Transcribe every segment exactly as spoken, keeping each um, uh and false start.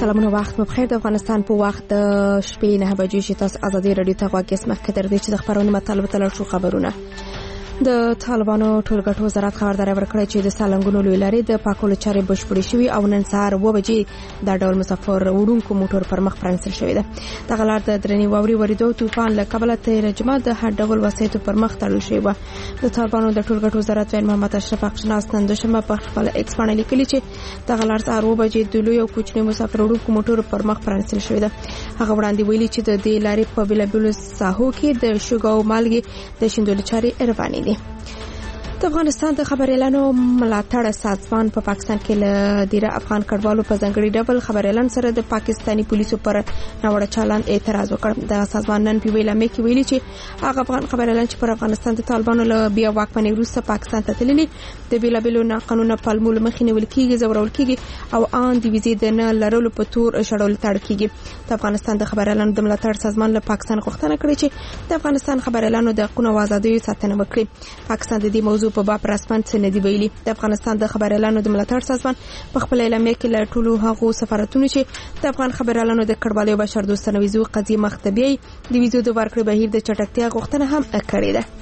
سلامونه وخت مو بخیر. د افغانستان په وخت د شپې نه بجې چې تاسو ازادي رادیو ته غواړئ اسمه کتر دي چې د خبرونو مطالبه تل شو خبرونه د طالبانو ټولګټو وزارت خبرداري ورکړه چې د سالنګونو لوی لارې د پاکولو چارې بشپړې شوې او نن سهار و بجې د ډول مسافر وړونکو موټر پر مخ پرانسل شوې ده. د غلار د درنی واوري وریدو طوفان له کبله تیر جمعه د هر ډول وسایطو پر مخ تړل شوې و. د طالبانو د ټولګټو وزارت وین محمد اشرف اخشناس نن دوشنبه په خپل ایکس باندې لیکلي چې د غلار سهار و بجې د لوی او کوچني مسافر وړونکو موټر پر مخ پرانسل شوې ده. هغه وړاندې ویلي چې د دې لارې په بلابل ساحو کې د شګو او مالګې د شیندلو چارې روانې دي. د افغانستان د خبريالانو ملاتړ سازمان په پا پاکستان کې له ډیره افغان کډوالو په ځنګړي ډول خبريالان سره د پاکستانی پولیسو پر ناوړه چلند اعتراض وکړ. د سازمان نن په ویلامه کې ویلي چې هغه افغان خبريالان چې پر افغانستان د طالبانو له بیا واکمنۍ وروسته پاکستان ته تللي د بیلابلو ناقانونه پالمول مخینه ول کېږي زورول کېږي او ان د ویزې د نه لرلو په تور شړول تړ کېږي. د افغانستان د خبريالانو د ملاتړ سازمان له پاکستان غوښتنه کړې چې د افغانستان خبريالانو د حقوقو او ازادیو ساتنه وکړي. پاکستان د دې موضوع په باب رسمن څه ندی ویلي. د افغانستان د خبريالانو د ملاتړ سازمان په خپل اعلامیه کې له ټولو هغو سفارتونو چې د افغان خبريالانو د کډوالۍ او بشردوستانه ویزو قضیه مختبي د ویزو د ورکړې بهیر د چټکتیا غوښتنه هم کړې ده.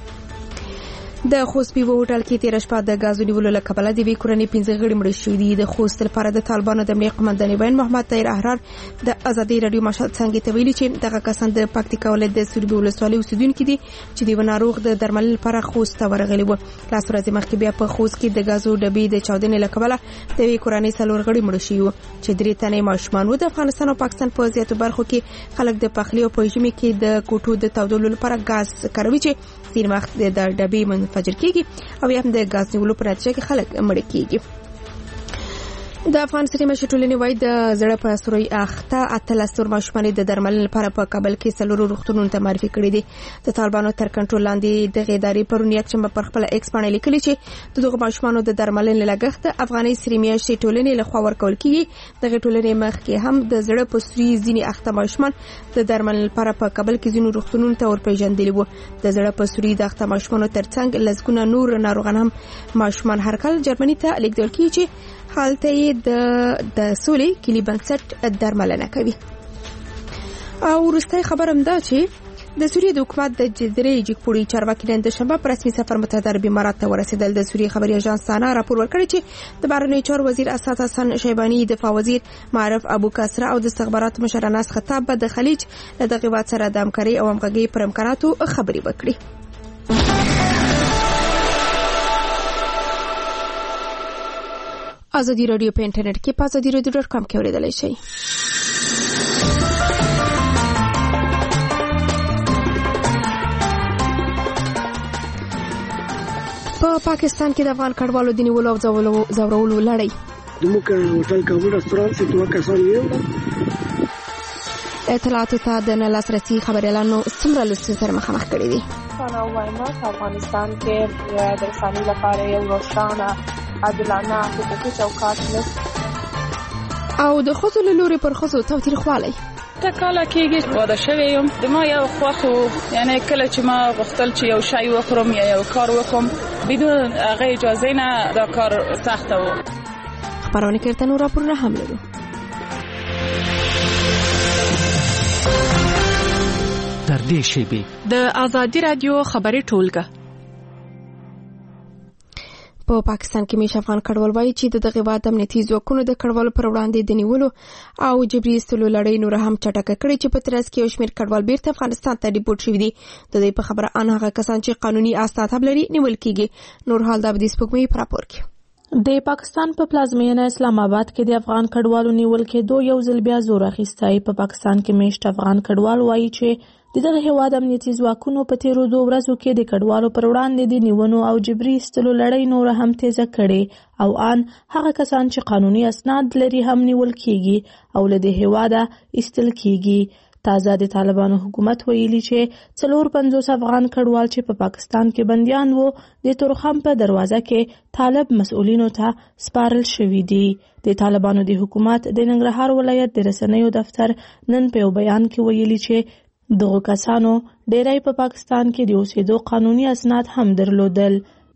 د خوست په هوټل کې تیر شپه د غازو نیولو له کبله د وی کورنۍ پنځه غړي مړ شوي دي. د خوست لپاره د طالبانو د امنیت قومندان وین محمد طاهر احرار د ازادي رادیو مشهد څنګه ته ویلي چې دغه کسان د پکتیکا ولایت د سوربي ولسوالۍ اوسیدونکو دي چې د ناروغ د درملنې لپاره خوست ته ورغلي وو. لاس ورځې مخکې بیا په خوست کې د غازو ډبې د چاودنې له کبله د وی کورنۍ څلور غړي مړ شوي وو چې درې تنې ماشومان وو. د افغانستان او پاکستان په زیاتو برخو کې خلک د پخلی او په ژمي کې د کوټو د تودولو لپاره غاز کاروي چې ځینې وخت د ډبې منفجر کیږي او یا هم د غاز نیولو په نتیجه کې خلک مړ کیږي. د افغان سینما شټولنې وای د زړه په سوري اخته اتلس تور ماشومان د درملنې لپاره په کابل کې څلورو روغتونونو ته معرفي کړي دي. د طالبانو تر کنټرول لاندې د غیداری پرونیت چې په خپل ایکس باندې لیکلي چې دغه ماشومان د درملنې لګښت د افغاني سینما شټولنې لخوا ورکول کیږي. د غټولنې مخ کې هم د زړه په سوري ځینی اخته ماشومان د درملنې لپاره په کابل کې ځینو روغتونونو ته ورپېژندل وو. د زړه په سوري د اخته ماشومان ترڅنګ لزګونه نور ناروغان هم ماشومان هر کال جرمني ته لیږدول کیږي چې حالته د د سولې کلی بنسټ درملنه کوي. او ورسته خبرم دا چې د سوریې د حکومت د جزیرې جګپوري چارواکي نن د شنبه پر رسمي سفر متحده عربي امارات ته ورسېدل. د سوریې خبري اژانس سانا راپور ورکړی چې د بهرنیو چارو وزیر اسد حسن شیبانی، دفاع وزیر معرف ابو کسره او د استخباراتو مشر انس خطاب به د خلیج له دغه هیواد سره د همکارۍ او همغږۍ پر امکاناتو خبرې وکړي. ازادي رادیو په انټرنیټ کې په ازادي رادیو ډاټ کام کې اوریدلای شئ. په پاکستان کې د افغان کډوالو د نیولو او ځورولو لړۍ زموږ هوټل کابل رستورانت چې دوه کسان یو اطلاعاتو ته د نه لاسرسي خبريالانو څومره لوستل سره مخامخ کړي دي. خانه وایما په افغانستان کې د رسنۍ لپاره یو روښانه عادلانه حقوقي چوکاټ نشته او د ښځو له لوري پر ښځو تاوتریخوالی ته کاله کېږي واده شوی یم. د ما یو خوښ و، یعنی کله چې ما غوښتل چې یو شی وکړم یا یو کار وکړم بدون هغه اجازه نه دا کار سخته و. خبرونه کې تنو راپورونه هم لرو. تر دې شیبې د ازادي رادیو خبري ټولګه په پاکستان کې میش افغان کډوال وایي چې د دغه واد امنیتي ځواکونو د کډوالو پر وړاندې د نیولو او جبري ایستلو لړۍ نور هم چټکه کړې چې په ترڅ کې یو شمېر کډوال بیرته افغانستان ته ډیپورټ شوي دي. د دې په خبره ان هغه کسان چې قانوني اسناد لري نیول کیږي. نور حال د ابدي سپوږمۍ پر راپور کې د پاکستان په پلازمینه اسلام آباد کې د افغان کډوالو نیول کېدو یو ځل بیا زور اخیستی. په پاکستان کې میشت افغان کډوال وایي چې د دغه هیواد امنیتي ځواکونو په تیرو دوه ورځو کې د کډوالو پر وړاندې د نیونو او جبري ایستلو لړۍ نور هم تیزه کړې او ان هغه کسان چې قانوني اسناد لري هم نیول کیږي او له دې هیواده ایستل کیږي. تازه د طالبانو حکومت ویلي چې څلور پنځوس افغان کډوال چې په پاکستان کې بنديان وو د تورخم په دروازه کې طالب مسؤلینو ته سپارل شوي دي. د طالبانو د حکومت د ننګرهار ولایت د رسنیو دفتر نن په یو بیان کې ویلي چې دغه کسانو ډیری په پاکستان کې د اوسېدو قانوني اسناد هم درلودل.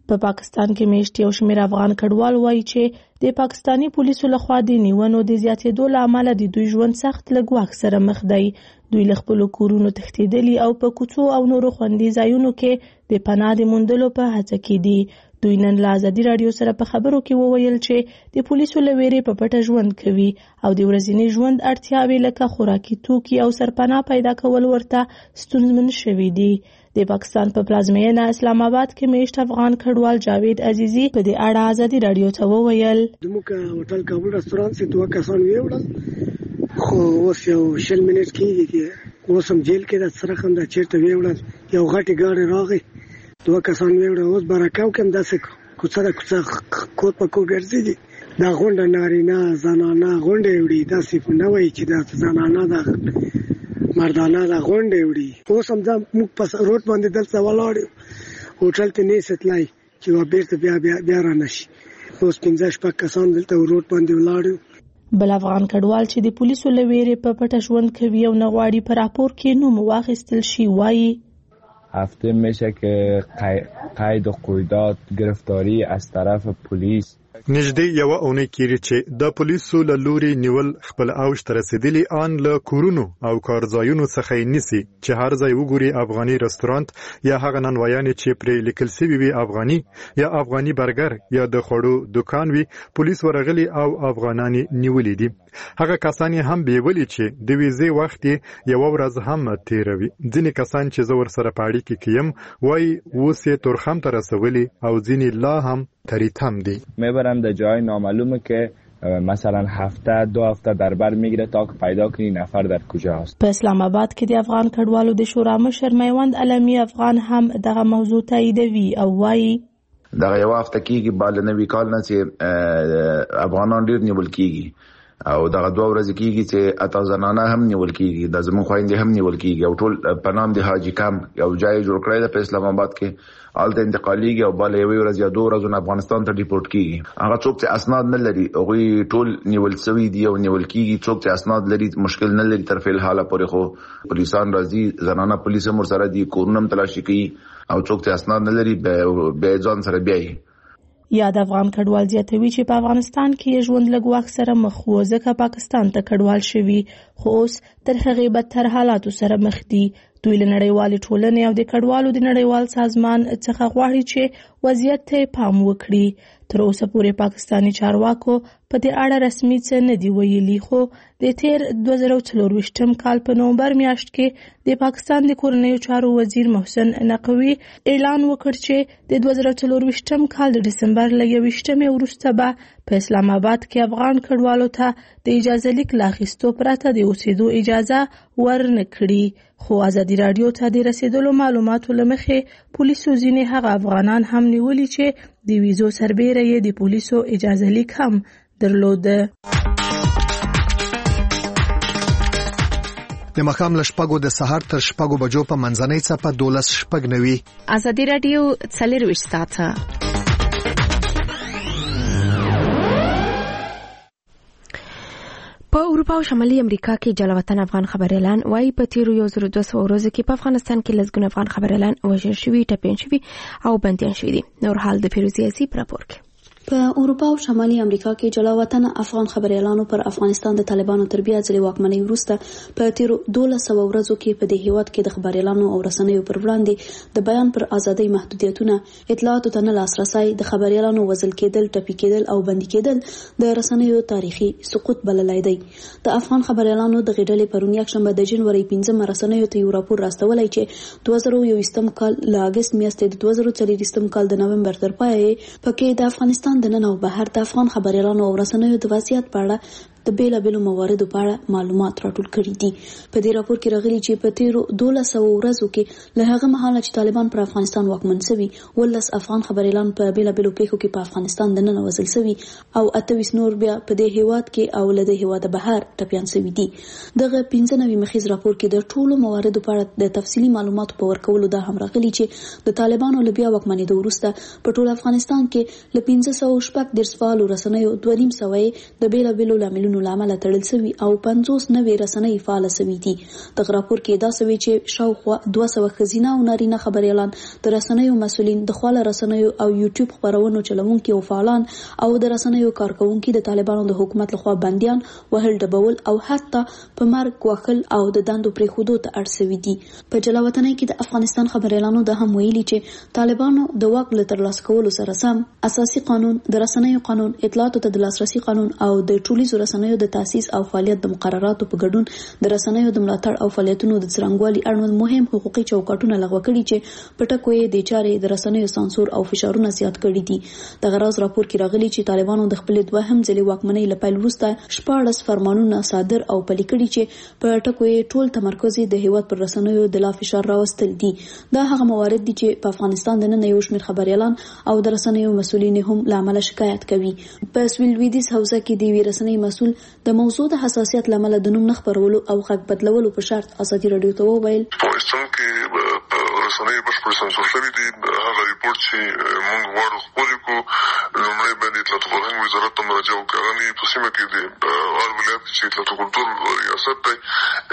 په پاکستان کې میشت یو شمېر افغان کډوال وایي چې د پاکستانی پولیسو لخوا د نیونو د زیاتېدو له امله د دوی ژوند سخت له ګواښ سره مخ دی. دوی له خپلو کورونو تښتېدلي او په کوڅو او نورو خوندي ځایونو کې د پناه د موندلو په هڅه کې دي. دوی نن له ازادي راډیو سره په خبرو کې وویل چې د پولیسو له ویرې په پټه ژوند کوي او د ورځني ژوند اړتیاوې لکه خوراکي توکي او سرپناه پیدا کول ورته ستونزمن شوي دي. د پاکستان په پلازمینه اسلام آباد کې میشت افغان کډوال جاوید عزیزی په دې اړه ازادي راډیو ته وویل زموږ هوټل کابل رستورانت سي دوه کسان ویوړل خو اوس یو شل منټ کېږي چې اوس هم جیل کې د سره هم د چیرته ویوړل یو غټي ګاډي راغی دوه کسان ویوړل اوس برکاو کوم داسې کوڅه د کوڅه کوټ په کوټ ګرځي دا غونډه نارینه زنانه غونډه وړي داسې نه وایي چې دا زنانه ده مردانه دا غونډه وړي اوس هم دا موږ په روډ باندې دلته ولاړ یو هوټل ته نه ستلای چې و بیرته بیا بیا بیا را نشي اوس پنځه شپږ کسان دلته روډ باندې ولاړ یو. بل افغان کډوال چې د پولیسو له ویرې په پټه ژوند کوي او نه غواړي په راپور کې نوم واخیستل شي وایي هفته میشه که قید و قیودات گرفتاری از طرف پلیس نږدې یوه اونۍ کېږي چې د پولیسو له لوري نیول خپل اوج ته رسېدلي ان له کورونو او کارځایونو څخه یې نیسي چې هر ځای وګوري افغاني رستورانت یا هغه نانوایانې چې پرې لیکل سوي وي افغاني یا افغاني برګر یا د خوړو دکان وي پولیس ورغلي او افغانان نیولي دي. هغه کسان هم بیولي چې د ویزې وخت یوه ورځ هم تیروي. ځینې کسان چې زه ورسره په اړیکه کې یم وایي اوس یې تورخم ته رسولي او ځینې لا هم تریتم دی. میبرم در جای نامعلومه که مثلا هفته دو هفته در بر میگیره تا که پیدا کنی نفر در کجا هست. په اسلام آباد کې د افغان کډوالو د شورا مشر میوند علمی افغان هم دغه موضوع تاییدوي او وایي دغه یو هفته کېږي بال نوي کال نه چې افغانان ډېر نیول کېږي او دغه دوه ورځې کېږي چې اته زنانه هم نیول کېږي د زموږ خویندې هم نیول کېږي او ټول په نام د حاجي کمپ یو ځای جوړ کړی دی په اسلام آباد کې هلته انتقالیږي او بله یوې ورځ یا دوه ورځونه افغانستان ته ډیپورټ کېږي. هغه څوک چې اسناد نه لري هغوی ټول نیول سوي دي او نیول کېږي. څوک چې اسناد لري مشکل نه لري تر فلحاله پورې خو پولیسان راځي زنانه پولیس هم ورسره دي کورونه هم تلاشي کوي او څوک چې اسناد نه لري بیا ځان سره بیایي. یاد افغان کډوال زیاتوي چې په افغانستان کې ژوند له ګواښ سره مخ و ځکه پاکستان ته کډوال شوي خو اوس تر هغې بدتر حالاتو سره مخ دي. دوی له نړیوالې ټولنې او د کډوالو د نړیوال سازمان څخه غواړي چې وضعیت ته پام وکړي. تر اوسه پورې پاکستانی چارواکو په دې اړه رسمي څه نه دي ویلي خو د تیر دوه زره څلرویشتم کال په نومبر میاشت کې د پاکستان د کورنیو چارو وزیر محسن نقوي اعلان وکړ چې د دوه زره څلرویشتم کال د ډسمبر له یویشتمې وروسته به په اسلام آباد کې افغان کډوالو ته د اجازه لیک له اخیستو پرته د اوسېدو اجازه ورنه کړي. خو ازادي راډیو ته د رسیدلو معلوماتو له مخې پولیسو ځینې هغه افغانان هم نیولي چې د ویزو سربیره یې د پولیسو اجازه لیک هم درلوده. د ماښام له شپږو د سهار تر شپږو بجو په منځنۍ څپه دولس شپږ نوي ازادي راډیو څلرویشت ساعته په اروپا او شمالي امریکا کې جلاوطن افغان خبريالان وايي په تیرو یو زر دوه سوه ورځو کې په افغانستان کې لسګونه افغان خبريالان وژل شوي ټپیان شوي او بندیان شوي دي. نور حال د فیروزي عزیز په راپور کې. په اروپا او شمالي امریکا کې جلاوطن افغان خبريالانو پر افغانستان د طالبانو تر بیا ځلې واکمنۍ وروسته په تیرو دولس سوه ورځو کې په دې هیواد کې د خبريالانو او رسنیو پر وړاندې د بیان پر ازادۍ محدودیتونه، اطلاعاتو ته نه لاسرسی، د خبريالانو وژل کېدل، ټپي کېدل او بندي کېدل د رسنیو تاریخي سقوط بللی دی. د افغان خبريالانو د غډلې پرون یکشنبه د جنوري پنځمه رسنیو ته یو راپور راستولی چې دوه زره یوویشتم کال له اګست میاشتې د دوه زره څلوېښتم کال د نومبر تر پایه پکې د افغانستان د نن او بهر د افغان خبريالانو او رسنیو د وضعیت په اړه د بیلابیلو مواردو په اړه معلومات راټول کړي دي. په دې راپور کې راغلي چې په تیرو دولس سوه ورځو کې له هغه مهاله چې طالبان پر افغانستان واکمن شوي ولس افغان خبريالان په بیلابیلو پیښو کې په افغانستان د ننه وژل شوي او اته ویشت نور بیا په دې هیواد کې او له دې هیواده بهر ټپیان شوي دي. دغه پنځه نوي مخیز راپور کې د ټولو مواردو په اړه د تفصیلي معلوماتو په ورکولو دا هم راغلي چې د طالبانو له بیا واکمنېدو وروسته په ټول افغانستان کې له پنځه سوه شپږ دېرش فعالو رسنیو دوه نیم سوه د بیلابیلو لاملونو لاملونو لامل تړل شوی او پنځوس نوي رسنۍ فعال شوي دي. د راپور کې دا سوي چې شاوخوا دوه سوه ښځینه او نارینه خبريالان د رسنیو مسولین د خواله رسنیو او یوټیوب خبرونو چلوونکي او فعالان او د رسنیو کارکونکي د طالبانو د حکومت لخوا بنديان وهل ډبول او حتی په مرګ وکل او د دندو پریښودو ته اړ شوي دي. په جلاوطنۍ کې د افغانستان خبريالانو د هم ویلي چې طالبانو د واک له ترلاسه کولو سره سم اساسي قانون، د رسنیو قانون، اطلاعاتو ته د لاسرسي قانون او د ټولیزو رسنیو د تاسیس او فعالیت د مقرراتو په ګډون د رسنیو د ملاتړ او فعالیتونو د څرنګوالي اړوند مهم حقوقي چوکاټونه لغوه کړي چې په ټکو یې د چارې د رسنیو سانسور او فشارونه زیات کړي دي. د غراز راپور کې راغلي چې طالبانو د خپل دوهم ځلې واکمنۍ له پیل وروسته شپاړس فرمانونه صادر او پلي کړي چې په ټکو یې ټول تمرکز د هیواد پر رسنیو د لا فشار راوستل دي. دا هغه موارد دي چې په افغانستان د نن یو شمېر خبريالان او د رسنیو مسؤلین هم لامل شکایت کوي. په سویل لویدیځ حوزه کې د وی رسنۍ مسؤل د موضوع د حساسیت لامل د نوم نخبرولو او غږ بدلولو په شرط ازادي رادیو ته وویل پاکستان کې رسنۍ بشپړ سانسور شوي دي. هغه ریپورت چې موږ غواړو خپل کو لومړی باندې اطلاعات او فرهنګ وزارت ته مراجعه وکړنی په سیمه کې د هر ولایت چې اطلاعات او کلتور ریاست دی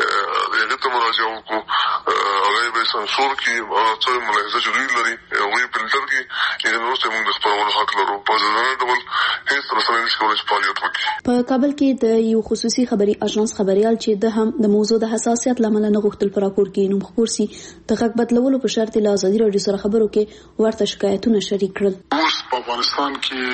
هغه ته مراجعه وکړو. هغه به سانسور کې او څه ملاحظه جوړی لري هغه فلټر کې یعنی نو څه موږ د خبرولو حق لرو. په ځانګړي ډول هیڅ رسنۍ نشي کولای فعالیت وکړي. په کابل کې د یو خصوصي خبري اژانس خبريال چې د هم د موضوع د حساسیت لامل نه غوښتل پر راپور کې نوم خبر سي د حق بدلولو په شرط له ازادي رادیو سره خبرو کې ورته شکایتونه شریک کړل. اوس په افغانستان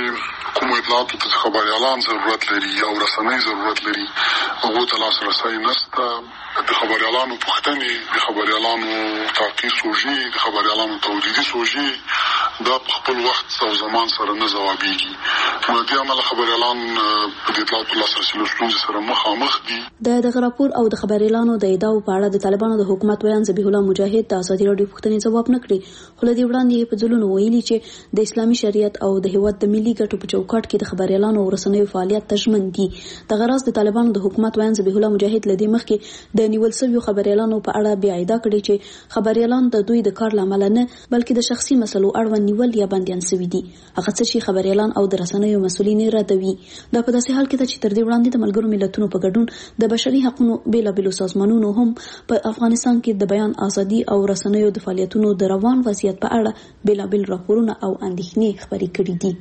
کې کوم اطلاعاتو ته خبريالان ضرورت لري او رسنۍ ضرورت لري هغه ته لاسرسي نشته. د خبريالانو پوښتنې د خبريالانو تحقیق سوژي د خبريالانو تولیدي سوژي دا په خپل وخت او زمان سره نه ځوابيږي. نو د عمل خبريالان په اطلاعاتو لاسرسي لوستونکو سره مخامخ دي. د دغه راپور او د خبريالانو د ادعاو په اړه د طالبانو د حکومت ویان ذبیح الله مجاهد د ازادي رادیو پوښتنې ځواب نه کړی. خو لدی وړاندې په ځلونو ویلي چې د اسلامي شریعت او د هیواد د ملي ګټو په چوکاټ کې د خبريالانو او رسنیو فعالیت تضمین دي. د غراز د طالبانو د حکومت ویان ذبیح الله مجاهد لدی مخکې د نیول شویو خبريالانو په اړه بیا ادعا کړې چې خبريالان د دوی د کار لامل نه بلکې د شخصي مسلو اړوند نیول یا بنديان شوي دي. هغه څه چې خبريالان او د رسنیو مسؤلین ردوي. دا په داسې حال کې ده چې تر دې وړاندې د ملګرو ملتونو په ګډون د بشري حقوقو بیلابېلو سازمانونو هم په افغانستان کې د بیان ازادي او رسنیو د فعالیتونو د روان وضعیت په اړه بیلابېل راپورونه او اندېښنې خبرې کړې دي.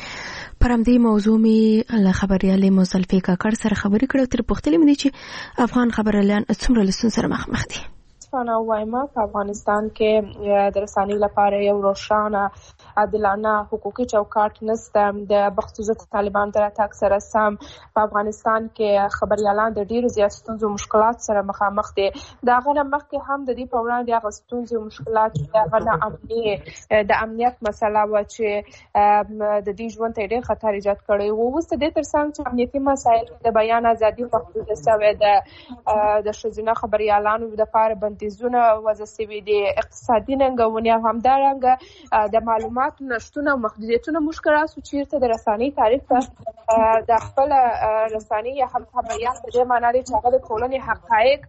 پر همدې موضوع مې له خبريالې مزلفي کاکړ سره خبرې کړې او تر پوښتنې مې دي چې افغان خبريالان څومره له ستونزو سره مخ دي. فانا وایم په افغانستان کې د رسنۍ لپاره یو روښانه عادلانه حقوقي چوکاټ نشته. د بخصوص طالبان تر اتاک سره سم په افغانستان کې خبريالان د ډیرو زیات ستونزو مشکلات سره مخامخ دي. دا غره مخکې هم د دې په وړاندې هغه ستونزو مشکلات د غره امنیت د امنیت مسله و چې د دې ژوند ته ډېر خطر ایجاد کړی وو. اوس د دې ترڅنګ چې امنیتي مسایل د بیان ازادي محدود شوی ده. د ښځینه خبريالانو لپاره بندیزونه وضع شوي دي. اقتصادي ننګونې او همدارنګه د معلوماتو نشتون او محدودیتونه مشکلات چیرته د رسنۍ تاریخ ته د خپل رسنۍ یا هم خبريال په دې معنی چې هغه د ټولنې حقایق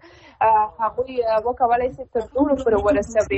هغه وکولای شي تر ټولو پر ورسوي.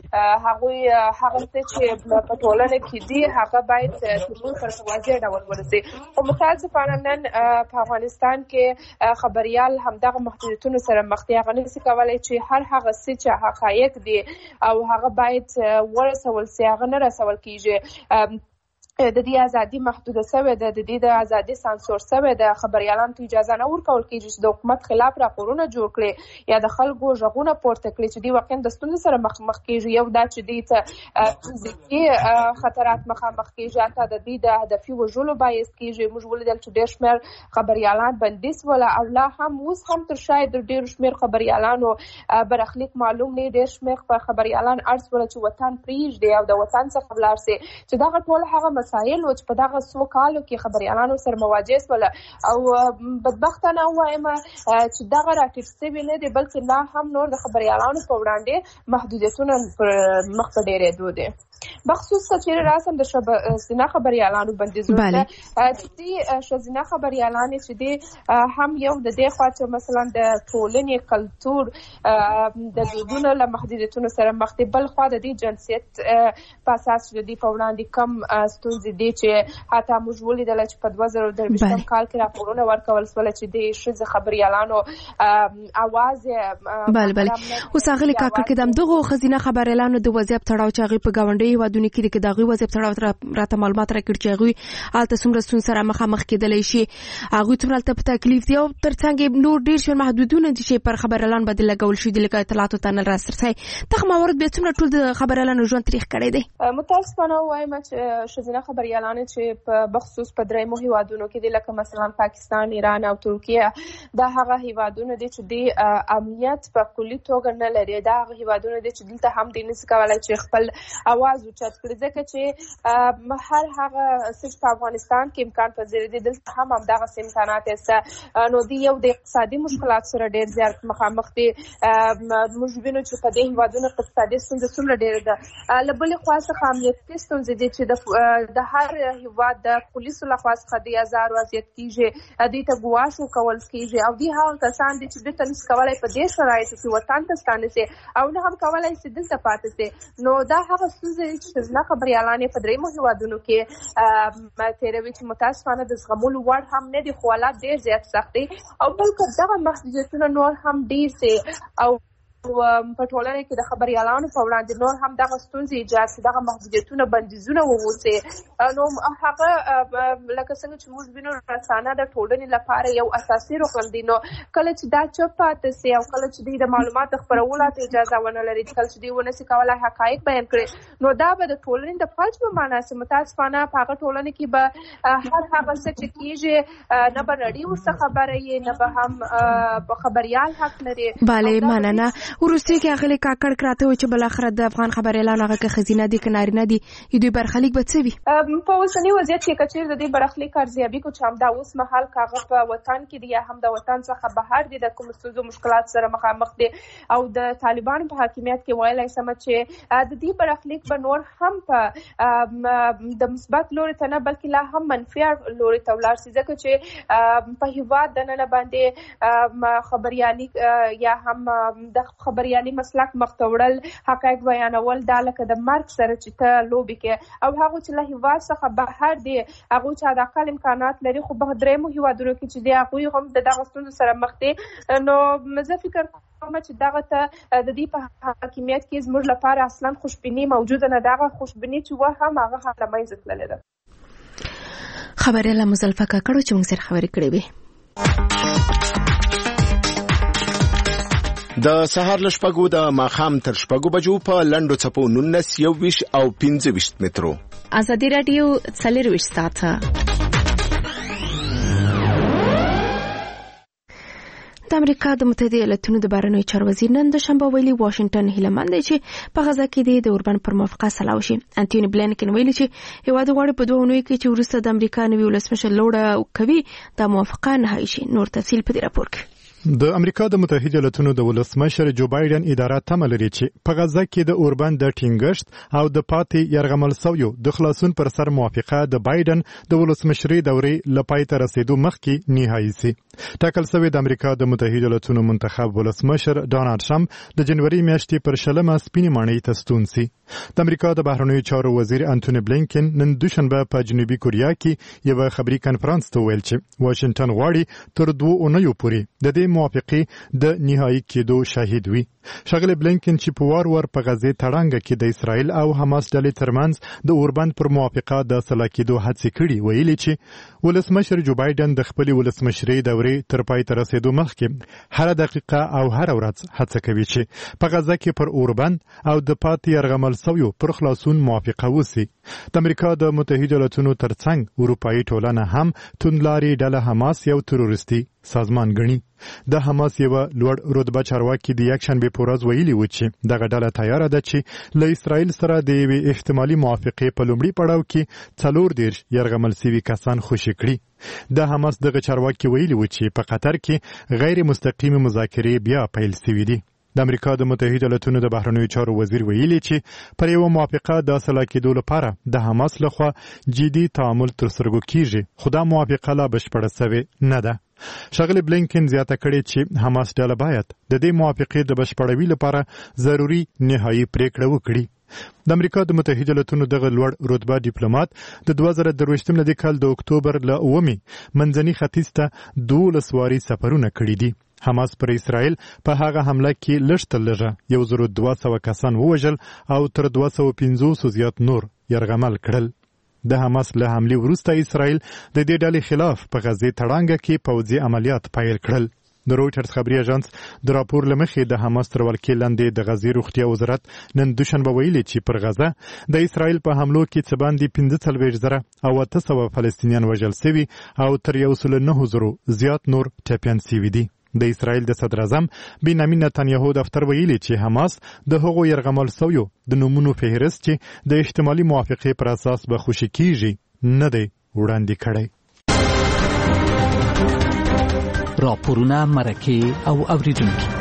هغه هغه چې په ټولنه کې دي هغه باید تر ټولو پر واضح ډول ورسي. او متاسفانه نن په افغانستان کې خبريال همدغه محدودیتونو سره مخ دي. هغه نشي کولای چې هر هغه څه چې حقایق دي او هغه باید ورسول شي هغه نه رسول کیږي. د دې ازادي محدوده شوې ده. د دې د ازادي سانسور شوې ده. خبريالانو ته اجازه نه ورکول کیږي چې د حکومت خلاف راپورونه جوړ کړي یا د خلکو ژغونه پورته کړي چې دوی واقعا د ستونزو سره مخ کیږي. یو دا چې دوی ته فزیکي خطرات مخامخ کیږي حتی د دې د هدفي وژلو باعث کیږي. موږ ولیدل چې ډېر شمېر خبريالان بندیز ولا او لا هم اوس هم تر شاید ډېر شمېر خبريالانو برخلیک معلوم نه. ډېر شمېر خبريالان ارز ولا چې وطن پریږدي او د وطن څخه ولاړ شي چې دا ټول هغه مسایل و چې په دغه څو کالو کې خبريالانو سره مواجه شول او بدبختانه وایم چې دغه راټیټ شوي نه دي بلکې لا هم نور د خبريالانو په وړاندې محدودیتونه پر مخ په ډېرېدو دي. بخصوص چې راسم د ښځینه خبریالانو بندیزونه چې ښځینه خبریالانې چې دي هم یو د دې خوا چې مثلا د ټولنې کلتور د دودونو له محدودیتونو سره مخ دي، بل خوا د دې جنسیت په اساس د دې په وړاندې کم ستونزې دي چې حتی موږ ولیدل چې په دوه زره درویشتم کال کې راپورونه ورکول شول چې د ښځې خبریالانو اواز بل بل اوس هغه کاکړ کې د دغه ښځینه خبریالانو د وضعیت تړاو چې هغه په گاونډي هیوادونو کې د دغه وضعیت تړاو راته معلومات راکړي چې هغه الته څومره ستون سره مخامخ کېدلی شي، هغه څومره ته په تکلیف دی او ترڅنګ نور ډیر شمېر محدودونه دي چې پر خبریالان باندې لګول شي د لکه اطلاعاتو تنل راسترسي دغه موارد به څومره ټول د خبریالانو ژوند تاریخ کړی دی. متاسفانه وایم چې ښځینه خبریالان چې په بخصوص په درېیمو هیوادونو کې دي لکه مثلا پاکستان، ایران او ترکیه، دا هغه هیوادونه دي چې د امنیت په کلي توګه نه لري، دا هغه هیوادونه دي چې دلته هم د نس کولای چې خپل اواز اوچت کړي ځکه چې هر هغه څه په افغانستان کې امکان پذیر دي دلته هم همدغه امکانات شته، نو دی یو د اقتصادي مشکلات سره ډیر زیات مخامخ دي. موږ وینو چې په دې هیوادونو اقتصادي ستونزې څومره ډیره ده، له بلې خوا څخه امنیتي ستونزې دي چې د هر هیواد د پولیسو لخوا څخه د ازار وضعیت کیږي، دوی ته ګواښ ورکول کیږي او دوی هغه کسان دي چې دوی ته نس کولای په دې شرایطو کې وطن ته ستانه سي او نه هم کولای سي دلته پاتې سي، نو دا هغه ستونزې چې ښځینه خبریالانې په درېیمو هیوادونو کې تېروي چې متاسفانه د زغملو وړ هم نه دي، خو حالات ډېر زیات سخت دي او بلکې دغه محدودیتونه نور هم ډېر سي او په ټولنه کې د خبریالانو په وړاندې نور هم دغه ستونزې ایجاد شي، دغه محدودیتونه بندیزونه ووسي، نو هغه لکه څنګه چې موږ وینو رسانه د ټولنې لپاره یو اساسي رکن دی، نو کله چې دا چوپ پاتې سي او کله چې دوی د معلوماتو خپرولو ته اجازه ونه لري، کله چې دوی ونه سي کولای حقایق بیان کړي، نو دا به د ټولنې د فلج په معنا سي. متاسفانه په هغه ټولنه کې به هر هغه څه چې کیږي نه به نړۍ ورڅخه خبره یي، نه به هم خبریال حق لري. بله مننه. ورسته کې هغه کاکړ کراته و چې بل اخر د افغان خبریالانو هغه که خزینه دي که نارینه دي دوی برخلیک به څه وي؟ په اوسني وضعیت کې که چېرې د دې برخلیک ارزیابي کو چې همدا اوس مهال که هغه په وطن کې دي یا هم د وطن څخه بهر دي د کومو ستونزو مشکلات سره مخامخ دي او د طالبانو په حاکمیت کې ویلی سمه چې د دې برخلیک به نور هم په د مثبت لوري ته نه بلکې لا هم منفي لوري ته ولاړ شي، ځکه چې په هېواد دننه باندې خبریالي یا هم د خبریالي مسلک مخته وړل، حقایق بیانول، دا لکه د مرګ سره چې ته لوبې کې او هغه چې له هېواد څخه بهر دي هغوی چې حداقل امکانات لري خو په درېیمو هېوادونو کې چې دي هغوی هم د دغه ستونزو سره مخ دي، نو زه فکر کوم چې دغه ته د دې په حاکمیت کې زموږ لپاره اصلا خوشبیني موجوده نه، دغه خوشبیني چې وه هم هغه هم له منځه تللې ده. خبریاله مزلفه کاکړو چې موږ سره خبرې کړې وې. د سهار له شپږو د ماښام تر شپږو بجو په لنډو څپو نولس، یو ویشت او پنځه ویشت مترو. ازادي راډیو څلېرویشت ساعته. د امریکا د متحده ایالاتونو د بهرنیو چارو وزیر نن د شنبه ویلي واشنگټن هیله دی چې په غزا کې د اوربان پر موافقه سلا وشي. انټونی بلینکن ویلي چې هیواد غواړي په دوه اونیو کې چې وروسته د امریکا نوي ولسمشر لوړه کوي د موافقه نهایی شي. نور تفصیل په دې راپور کې. د امریکا د متحده ایالاتونو د ولسمشر جو بایدن اداره تمه لري چې په غزا کې د اوربان د ټینګښت او د پاتې یرغمل سویو د خلاصون پر سر موافقه د بایدن د ولسمشرۍ دورې لپاره ته رسیدو مخکې نهایی سي. ټاکل شوی د امریکا د متحده ایالاتونو منتخب ولسمشر ډونالد ټرمپ د جنوري میاشتې پر شلمه سپینې ماڼۍ ته ستون سي. د امریکا د بهرنیو چارو وزیر انټونی بلینکن نن دوشنبه په جنوبي کوریا کې یو خبري کانفرنس ته ویل چې واشنگټن غواړي تر دوه اونیو پورې د دې موافقه د نهایی کېدو شاهد وي. ښاغلی بلینکن چې په وار وار په غزې تړانګه کې د اسرائیل او حماس ډلې ترمنځ د اوربند پر موافقه د سلا کېدو هڅې کړي، ویلي چې ولسمشر جو بایدن د خپلې ولسمشرۍ دورې تر پای ته رسیدو مخکې هر دقیقه او هر ورځ هڅه کوي چې په غزه کې پر اوربند او د پاتې یرغمل سویو پر خلاصون موافقه وسي. د امریکا د متحده ایالاتونو ترڅنګ اروپایي ټولنه هم توندلارې ډله حماس یو تروریستي سازمان ګڼي. د حماس یو لوړ رتبه چارواکي د یکشنبې په ورځ ویلي و چې دغه ډله تیاره ده چې له اسرائیل سره د یوې احتمالي موافقې په لومړي پړاو کې څلور دېرش یرغمل سوي کسان خوشي کړي. د حماس دغه چارواکي ویلي و چې په قطر کې غیر مستقیمې مذاکرې بیا پیل سوي دي. د امریکا د متحده ایالاتونو د بهرنیو چارو وزیر ویلي چې پر یو موافقه د سلا کېدو لپاره د حماس لخوا جدي تعامل تر سترګو کیږي، خو دا موافقه لا بشپړه سوې نه ده. ښاغلي بلینکن زیاته کړې چې حماس ډله باید د دې موافقې د بشپړوي لپاره ضروري نهایي پریکړه وکړي. د امریکا د متحده ایالاتونو دغه لوړ رتبه ډیپلوماټ د دوه زره درویشتم لدې کال د اکتوبر له اوومې منځني ختیځ ته دولس واري سفرونه کړي دي. حماس پر اسرائیل په هغه حمله کې لږ تر لږه یو زر دوه سوه کسان ووژل او تر دوه سوه پنځوس زیات نور یرغمل کړل. د حماس له حملې وروسته اسرائیل د دې ډلې خلاف په غزې تړانګه کې پوځي عملیات پیل کړل. د رویټرز خبري اژانس د راپور له مخې د حماس تر ولکې لاندې د غزې روغتیا وزارت نن دوشنبه ویلي چې پر غزه د اسرائیل په حملو کې څه باندې پنځه څلوېښت زره او اته سوه فلسطینیان وژل سوي او تر یو سل نهه زرو زیات نور ټپیان سوي دي. د اسرائیل د صدر اعظم بنیامین نتانیاهو دفتر ویلي چې حماس د هغو یرغمل سویو د نومونو فهرست چې د احتمالي موافقې پر اساس به خوشي کیږي نه دی وړاندې کړی. راپورونه، مرکې او اوریدونکي.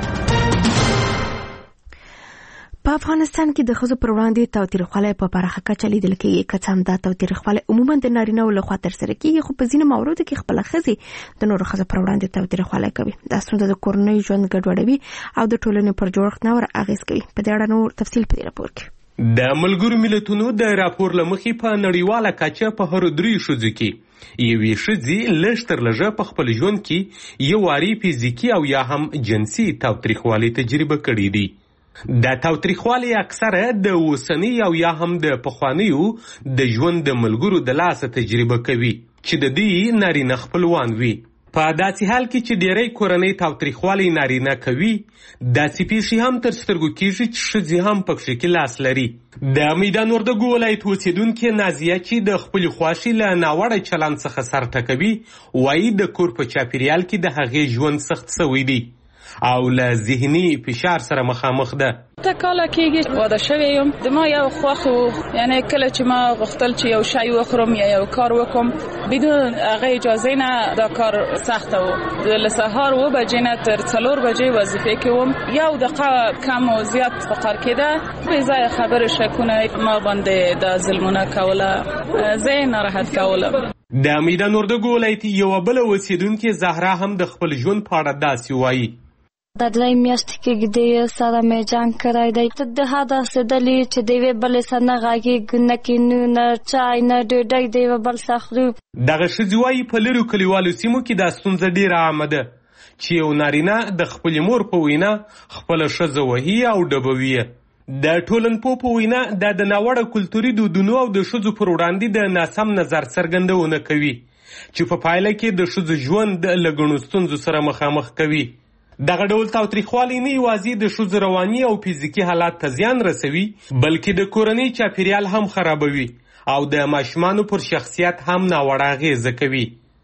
په افغانستان کې د ښځو پر وړاندې تاوتریخوالی په پراخه کچه لیدل کېږي. که څه هم دا تاوتریخوالی عموما د نارینه‌و لخوا ترسره کېږي، خو په ځینو موردو کې خپله ښځې د نورو ښځو پر وړاندې تاوتریخوالی کوي. دا ستونزه د کورنۍ ژوند ګډوډوي او د ټولنې پر جوړښت ناوړه اغېز کوي. په دې اړه نور تفصیل په دې راپور کې. د ملګرو ملتونو د راپور له مخې په نړیواله کچه په هرو دریو ښځو کې یوې ښځې لږ تر لږه په خپل ژوند کې یو واري فزیکي او یا هم جنسي تاوتریخوالی تجربه کړی دی. دا تاوتریخوالی اکثره د اوسنۍ او یا هم د پخوانیو د ژوند د ملګرو د لاسه تجربه کوي چې د دې نارینه خپلوان وي. په داسې حال کې چې ډېری کورنۍ تاوتریخوالی نارینه کوي، داسې پیښې هم تر سترګو کېږي چې ښځې هم پکښې کې لاس لري. د میدان وردګو ولایت اوسېدونکې نازیه چې د خپلې خوښې له ناوړه چلند څخه سر ټکوي، وایي د کور په چاپیریال کې د هغې ژوند سخت سوی دی او له ذهني فشار سره مخامخ ده. ته کاله کېږي واده شوی یم، د ما یو خوښ و، یعنی کله چې ما غوښتل چې یو شی وخورم یا یو کار وکړم بدون هغه اجازه نه، دا کار سخته و. له سهار اوه بجې نه تر څلور بجې وظیفې کې وم، یو دقیقه کم و زیات فقر کېده، بې ځایه خبرې شکونه ما باندې د ظلمونه کوله، زه یې ناراحت کولم. د میدان وردګو ولایت یوه بله اوسېدونکې زهرا هم د خپل ژوند په اړه داسې وایي. د درې میاشتې کې د سره مې جنګ کړی دی. د هغه داسې ډلې چې د یوې بلې سره نه غږېږو، نه کینو، نه چای، نه ډوډۍ د یوه بل څخه خورو. دغه ښځې وایي په لرو کلیوالو سیمو کې دا ستونزه ډېره عامه ده چې یو نارینه د خپلې مور په وینا خپله ښځه وهي او ډبوي. د ټولنپوه په وینا دا د ناوړه کلتوري دودونو او د ښځو پر وړاندې د ناسم نظر څرګندونه کوي چې په پایله کې د ښځو ژوند له ګڼو ستونزو سره مخامخ کوي. دغه ډول تاوتریخوالی نه یوازې د ښځو رواني او فزیکي حالات ته زیان رسوي، بلکې د کورنۍ چاپیریال هم خرابوي او د ماشومانو پر شخصیت هم ناوړه اغېزه کوي.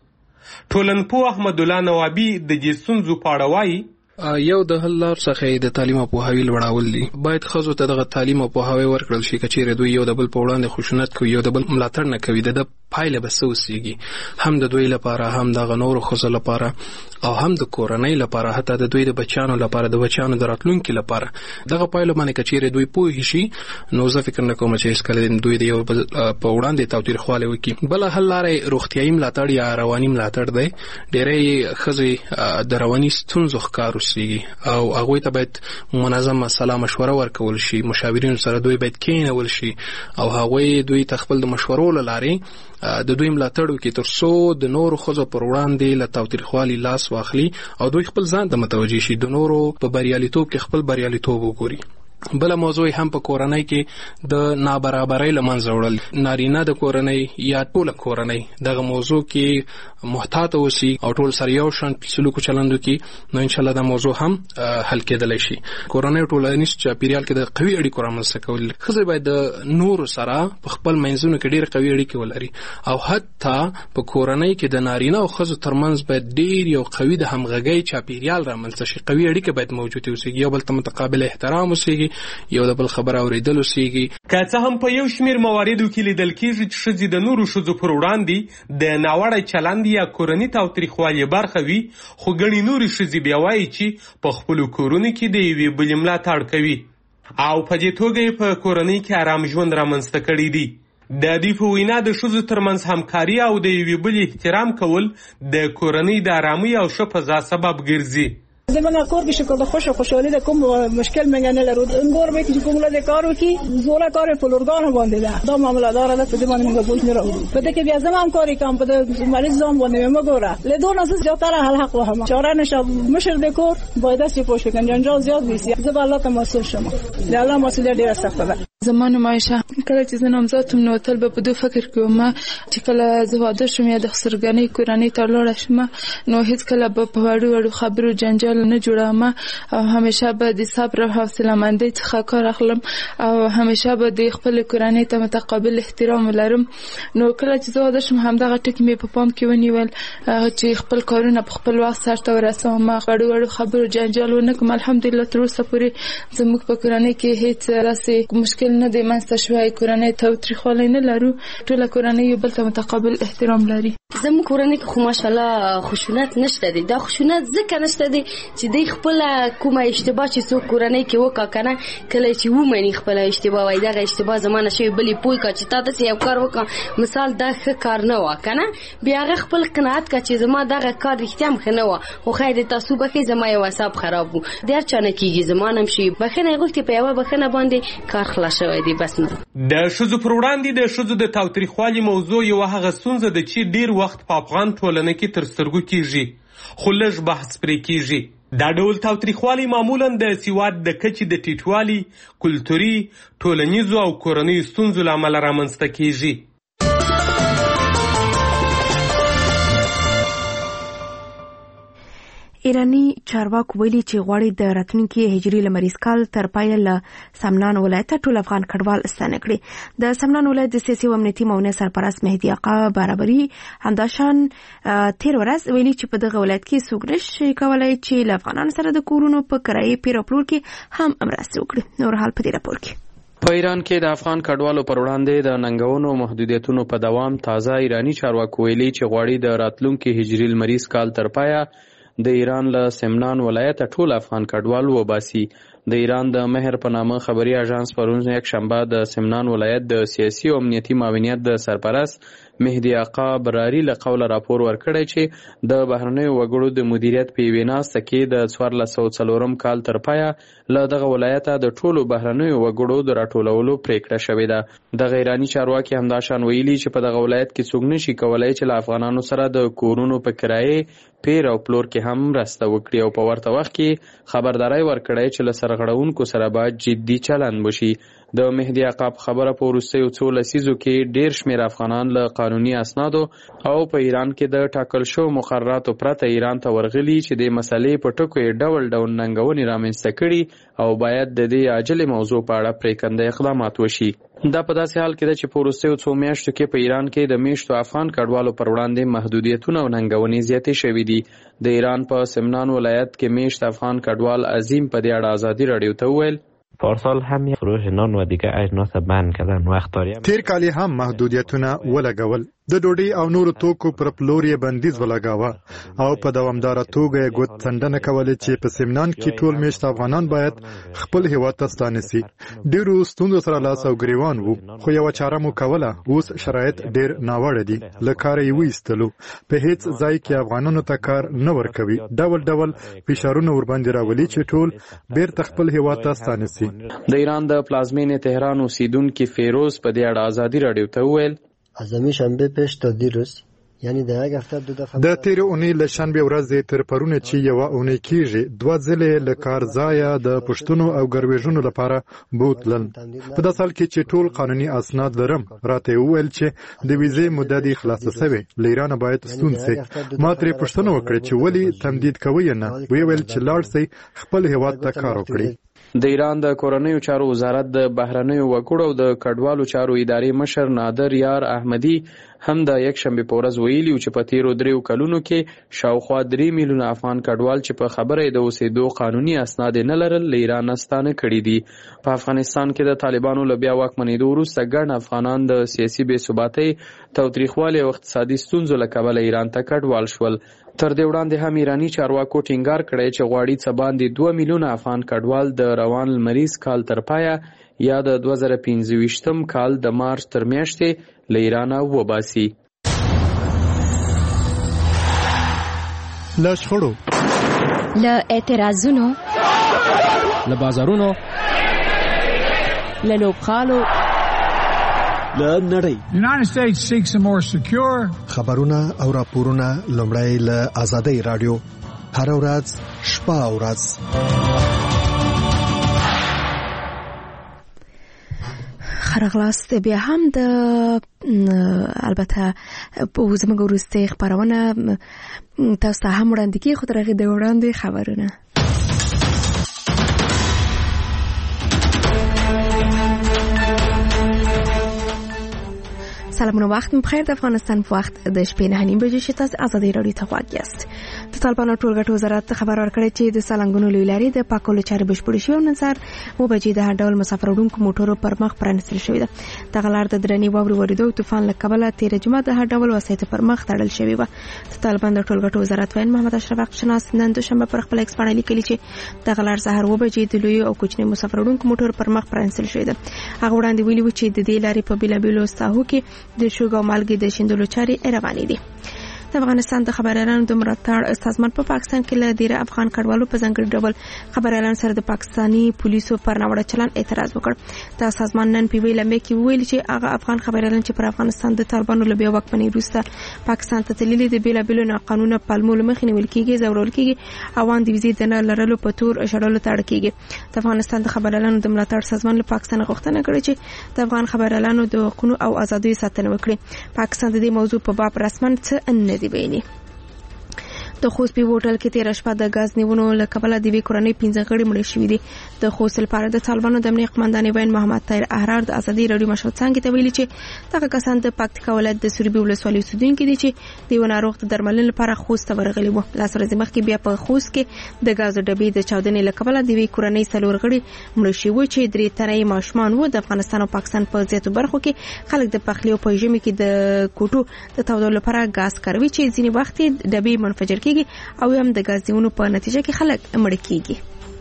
ټولنپوه احمد الله نوابي د دې ستونزو په اړه وایي. یو د حل لار څخه د تعلیم او پوهاوي لوړول دي. باید ښځو ته دغه تعلیم او پوهاوی ورکړل شي که چیرې دوی یو د بل په وړاندې خشونت کوي، یو د بل ملاتړ نه کوي، د پایله به څه اوسیږي، هم د دوی لپاره، هم دغه نورو ښځو لپاره او هم د کورنۍ لپاره، حتی د دوی د بچیانو لپاره، د بچیانو د راتلونکي لپاره. دغه پایله باندې که چیرې دوی پوه شي، نو زه فکر نه کوم چې هېڅکله دوی د یو بل په وړاندې تاوتریخوالی وکړي. بله حل لاره روغتیایي ملاتړ یا رواني ملاتړ دی. ډېری ښځې د رواني ستونزو ښکار اوسیږي او هغوی ته باید منظمه سلا مشوره ورکول شي. مشاورینو سره دوی باید کېنول شي او هغوی دوی ته خپل د مشورو له لارې د دوی ملاتړ وکړي تر څو د نورو ښځو پر وړاندې له تاوتریخوالي لاس واخلي او دوی خپل ځان ته متوجه شي، د نورو په بریالیتوب کې خپل بریالیتوب وګوري. بله موضوع هم په کورنۍ کې د نابرابرۍ له منځه وړل. نارینه د کورنۍ یا ټوله کورنۍ دغه موضوع کې محتاط اوسي او ټول سره یو شان سلوک چلند وکړي، نو انشاءالله دا موضوع هم حل کېدلی شي. کورنۍ او ټولنیز چاپیریال کې د قوي اړیکو رامنځته کول. ښځې باید د نورو سره په خپل منځونو کې ډېرې قوي اړیکې ولري او حتی په کورنۍ کې د نارینه او ښځو ترمنځ باید ډېر یو قوي د همغږۍ چاپیریال رامنځته شي. قوي اړیکې باید موجودې اوسېږي، یو بل ته متقابل احترام اوسېږي یو د بل خبره اورېدل اوسېږي. که څه هم په یو شمېر مواردو کې لیدل کېږي چې ښځې د نورو ښځو پر وړاندې د ناوړه چلند یا کورني تاوتریخوالي برخه وي، خو ګڼې نورې ښځې بیا وایي چې په خپلو کورونو کې د یوې بلې ملاتړ کوي او په دې توګه یې په کورنۍ کې آرام ژوند رامنځته کړی دی. د دې په وینا د ښځو ترمنځ همکاري او د یوې بلې احترام کول د کورنۍ د آرامۍ او ښه فضا سبب ګرځي. زمونږ کور کې شکر د خوش خوشحالي د کوم مشکل منګ نه لرو. انګور به چې کوم له کار وکي زوړه کار په لورګان باندې ده دا معاملې دار ده په دې باندې موږ پوښتنه راوړو. په دې کې بیا زمام کاری کوم په دې مریض زوم باندې موږ ګوره له دوه ناس زیاتره حل حق وهم چاره نشه مشر د کور باید چې پوښتنه کنه جنجال زیات وي. زه الله ته مسؤل شم. د الله مسؤلیت ډیره سخته ده. زمانه مایشه کله چې زه نامزادم نو تل به په دو فکر کوم چې کله زه واده شم یا د خسرګنۍ کورنۍ ته لاړ شم نو هیڅ کله به په وړو وړو خبرو جنجال نه جوړوم او همیشه به د صبر او حوصله مندۍ څخه کار اخلم او همیشه به د خپل کورنۍ ته متقابل احترام ولرم. نو کله چې زه واده شم همدغه ټکي مې په پام کې ونیول چې خپل کارونه په خپل وخت سرته ورسوم، وړو وړو خبرو جنجال ونه کوم. الحمدلله تر اوسه پورې زموږ په کورنۍ کې هیڅ داسې مشکل نه دی منځته شوی. کورنۍ تاوتریخوالی نه لرو، ټوله کورنۍ یو بل ته متقابل احترام لري. زموږ کورنۍ کې خو ماشاءالله خشونت نشته دی. دا خشونت ځکه نشته دی چې دی خپل کومه اشتباه چې څوک کورنۍ کې وکړه کنه کله چې ومني خپل اشتباه وای دغه اشتباه زمانه شوی بلې پوی کا چې تا ته یو کار وکړه مثال دا ښه کار نه و کنه بیا هغه خپل قناعت کا چې زما دغه کار رښتیا هم ښه نه و خو خیر تاسو به کې زما یو حساب خراب وو ډېر چانه کیږي زمانه هم شي بخنه غوښتي په یو بخنه باندې کار خلاص شوی دی. بس نه د ښځو پر وړاندې د ښځو د تاوتریخوالي موضوع یو هغه ستونزه ده چې ډیر وخت په افغان ټولنه کې تر سترګو کیږي خو لږ بحث پرې کیږي. دا ډول تاوتریخوالي معمولا د سواد د کچې د ټیټوالي، کلتوري، ټولنیزو او کورنیو ستونزو له امله رامنځته کیږي. ایرانی چارواکو ویلي چې غواړي د راتلونکي هجري لمریز کال تر پایه له سمنان ولایت ټول افغان کډوال ستانه کړي. د سمنان ولایت د سیاسي او امنیتي معاون سرپرست مهدي آقا برابري همداشان تیر ورځ ویلي چې په دغه ولایت کې څوک نشي کولای چې له افغانانو سره د کورونو په کرایې پیر او پلور کې هم مرسته وکړي. نور حال په دې راپور کې په ایران کې د افغان کډوالو پر وړاندې د ننګونو محدودیتونو په دوام تازه ایرانی چارواکو ویلي چې غواړي د راتلونکي هجري لمریز کال تر پایه د ایران له سمنان ولایت ټول افغان کډوال وباسي. د ایران د مهر په نامه خبري اژانس پرون یک شنبه د سمنان ولایت د سیاسي او امنیتي معاونیت د سرپرست مهدي آقا براری له قوله راپور ورکړی چې د بهرنیو وګړو د مدیریت په یوې ناسته کې د څوارلس سوه څلورم کال تر پایه له دغه ولایته د ټولو بهرنیو وګړو د راټولولو پریکړه شوې ده. دغه ایرانی چارواکي همداشان ویلي چې په دغه ولایت کې څوک نشي کولای چې له افغانانو سره د کورونو په کرایې پیر او پلور کې هم مرسته وکړي او په ورته وخت کې خبرداري ورکړی چې له سرغړونکو سره باید جدي چلند وشي. د مهدي آقا خبره په وروستیو څو لسیزو کې ډیر شمیر افغانان له قانوني اسنادو او په ایران کې د ټاکل شو مقرراتو پرته ایران ته ورغلي چې د مسلې په ټکو یې ډول ډول ننګونې رامنځته کړي او باید د دې عاجلې موضوع په اړه پریکنده اقدامات وشي. دا په داسې حال کې ده چې په وروستیو څو میاشتو کې په ایران کې د میشتو افغان کډوالو پر وړاندې محدودیتونه او ننګونې زیاتې شوې دي. د ایران په سمنان ولایت کې میشت افغان کډوال عظیم په دې اړه ازادي رادیو ته وویل پارسال هم فروش نان و دیگه اجناس بند کردن و اختاری تیر کالی هم محدودیتونه ولګول د ډوډۍ او نورو توکو پر پلور یې بندیز ولګاوه او په دوامداره توګه یې ګوت څنډنه کولې چې په سمنان کې ټول میشت افغانان باید خپل هیواد ته ستانه سي. ډیرو ستونزو سره لاس او ګریوان وو خو یوه چاره مو کوله. اوس شرایط ډیر ناوړه دي، له کاره یې وایستلو. په هیڅ ځای کې افغانانو ته کار نه ورکوي. ډول ډول فشارونه ورباندې راولي چې ټول بیرته خپل هیواد ته ستانه سي. د ایران د پلازمینې تهران اوسیدونکي فیروز په دې اړه ازادي رادیو ته وویل از شنبه پیش تا دیروز یعنی د یک هفته دو دفعه د تیر اونۍ له شنبه ورځې تر پرونه چې یو اونۍ کیږي دوه ځله له کار ځایه د پښتنو او ګرویژنو لپاره بوتلل. په داسې حال کې چې ټول قانوني اسناد لرم راته وویل چې د ویزې مدته دی خلاصه شوې له ایران باید ستون سي. ما ترې پوښتنه وکړه چې ولې تمدید کوي نه ویل چې لاړ سي خپل هیواد ته کار وکړي. د ایران د کورنیو چارو وزارت د بهرنیو وګړو او د کډوالو چارو ادارې مشر نادر یار احمدي هم د یک شنبه په ورځ ویلي چې په تیرو دریو کلونو کې شاوخوا درې میلیونه افغان کډوال چې په خبره د اوسېدو قانوني اسناد نه لرل له ایران ستانه کړي دي. په افغانستان کې د طالبانو له بیا واکمنېدو وروسته ګڼ افغانان د سیاسي بې ثباتۍ، تاوتریخوالي او اقتصادي ستونزو له کبله ایران ته کډوال شول. تر دې وړاندې هم ایرانی چارواکو ټینګار کړی چې غواړي څه باندې دوه میلیونه افغان کډوال د روان لمریز کال تر پایه یا د دوه زره پنځه ویشتم کال د مارچ تر میاشتې له ایرانه وباسي. له شخړو، له اعتراضونو، له بازارونو، له لوبغالو، له نړۍ. United States seeks a more secure. خبرونه او راپورونه لومړی له آزادۍ رادیو هر ورځ شپه او ورځ. خرغلاست بیا هم د البته په زموږ وروستۍ خبرونه تاسو ته هم وړاندې کیږي، خو تر هغې د وړاندې خبرونه. سلامونه، وخت بخیر. د افغانستان په وخت د شپې نه نیم بجې شته. آزادۍ رادیو ته غوږ یاست. د طالبانو ټولګټو وزارت خبر ورکړی چې د سالنګونو لوی لارې د پاکولو چارې بشپړې شوې او نن سهار اوه بجې د هر ډول مسافر وړونکو موټرو پر مخ پرانیستل شوې ده. دغه لار د درنې واورې ورېدو او طوفان له کبله تېره جمعه د هر ډول وسایطو پر مخ تړل شوې وه. د طالبان د ټولګټو وزارت ویاند محمد اشرف حقشناس نن دوشنبه پر خپل ایکس باندې لیکلي چې دغه لار سهار اوه بجې د لوی او کوچني مسافر وړونکو موټرو پر مخ پرانیستل شوې ده. هغه وړاندې ویلي و چې د دې لارې په بېلابېلو ساحو کې د شوګ او مالګې د شیندلو چارې روانې دي. د افغانستان د خبريالانو د ملاتړ سازمان په پاکستان کې له ډیره افغان کډوالو په ځانګړي ډول خبريالانو سره د پاکستاني پولیسو پر ناوړه چلن اعتراض وکړ. دا سازمان نن په ویلم کې ویل چې هغه افغان خبريالان چې پر افغانستان د طالبانو له بیا واکمنۍ وروسته پاکستان ته تللي د بیلابېلو ناقانونه پلمو له مخې نیول کېږي، ځورول کېږي او ان د ویزې د نه لرلو په تور شړلو ته اړ کېږي. د افغانستان د خبريالانو د ملاتړ سازمان له پاکستان غوښتنه کړې چې د افغان خبريالانو د حقوقو او ازادۍ ساتنه وکړي. پاکستان د دې موضوع په باب رسمن څه نه دی ویلي. د خوست په هوټل کې تیر شپه د غاز نیونو له کبله د وی کورنۍ پنځه غړي مړ شوي دي. د خوست لپاره د طالبانو د امنیت قومندان وین محمد طاهر احرار د ازادي رادیو مشر څنګه ته ویلي چې دغه کسان د پکتیکا ولایت د سوربي ولسوالۍ اوسیدونکي دي چې د یو ناروغ د درملنې لپاره خوست ته ورغلي وو. لاس ورځې مخکې بیا په خوست کې د غاز ډبې د چاودنې له کبله د وی کورنۍ څلور غړي مړ شوي چې درې تنه ماشومان وو. د افغانستان او پاکستان په ځینو برخو کې خلک د پخلی او پېژمي کې د کوټو د تودولو لپاره غاز کاروي چې ځینې وخت ډبې منفجر کیږي او هم د غاز دیونو په نتیجه کې خلک مړ کیږي.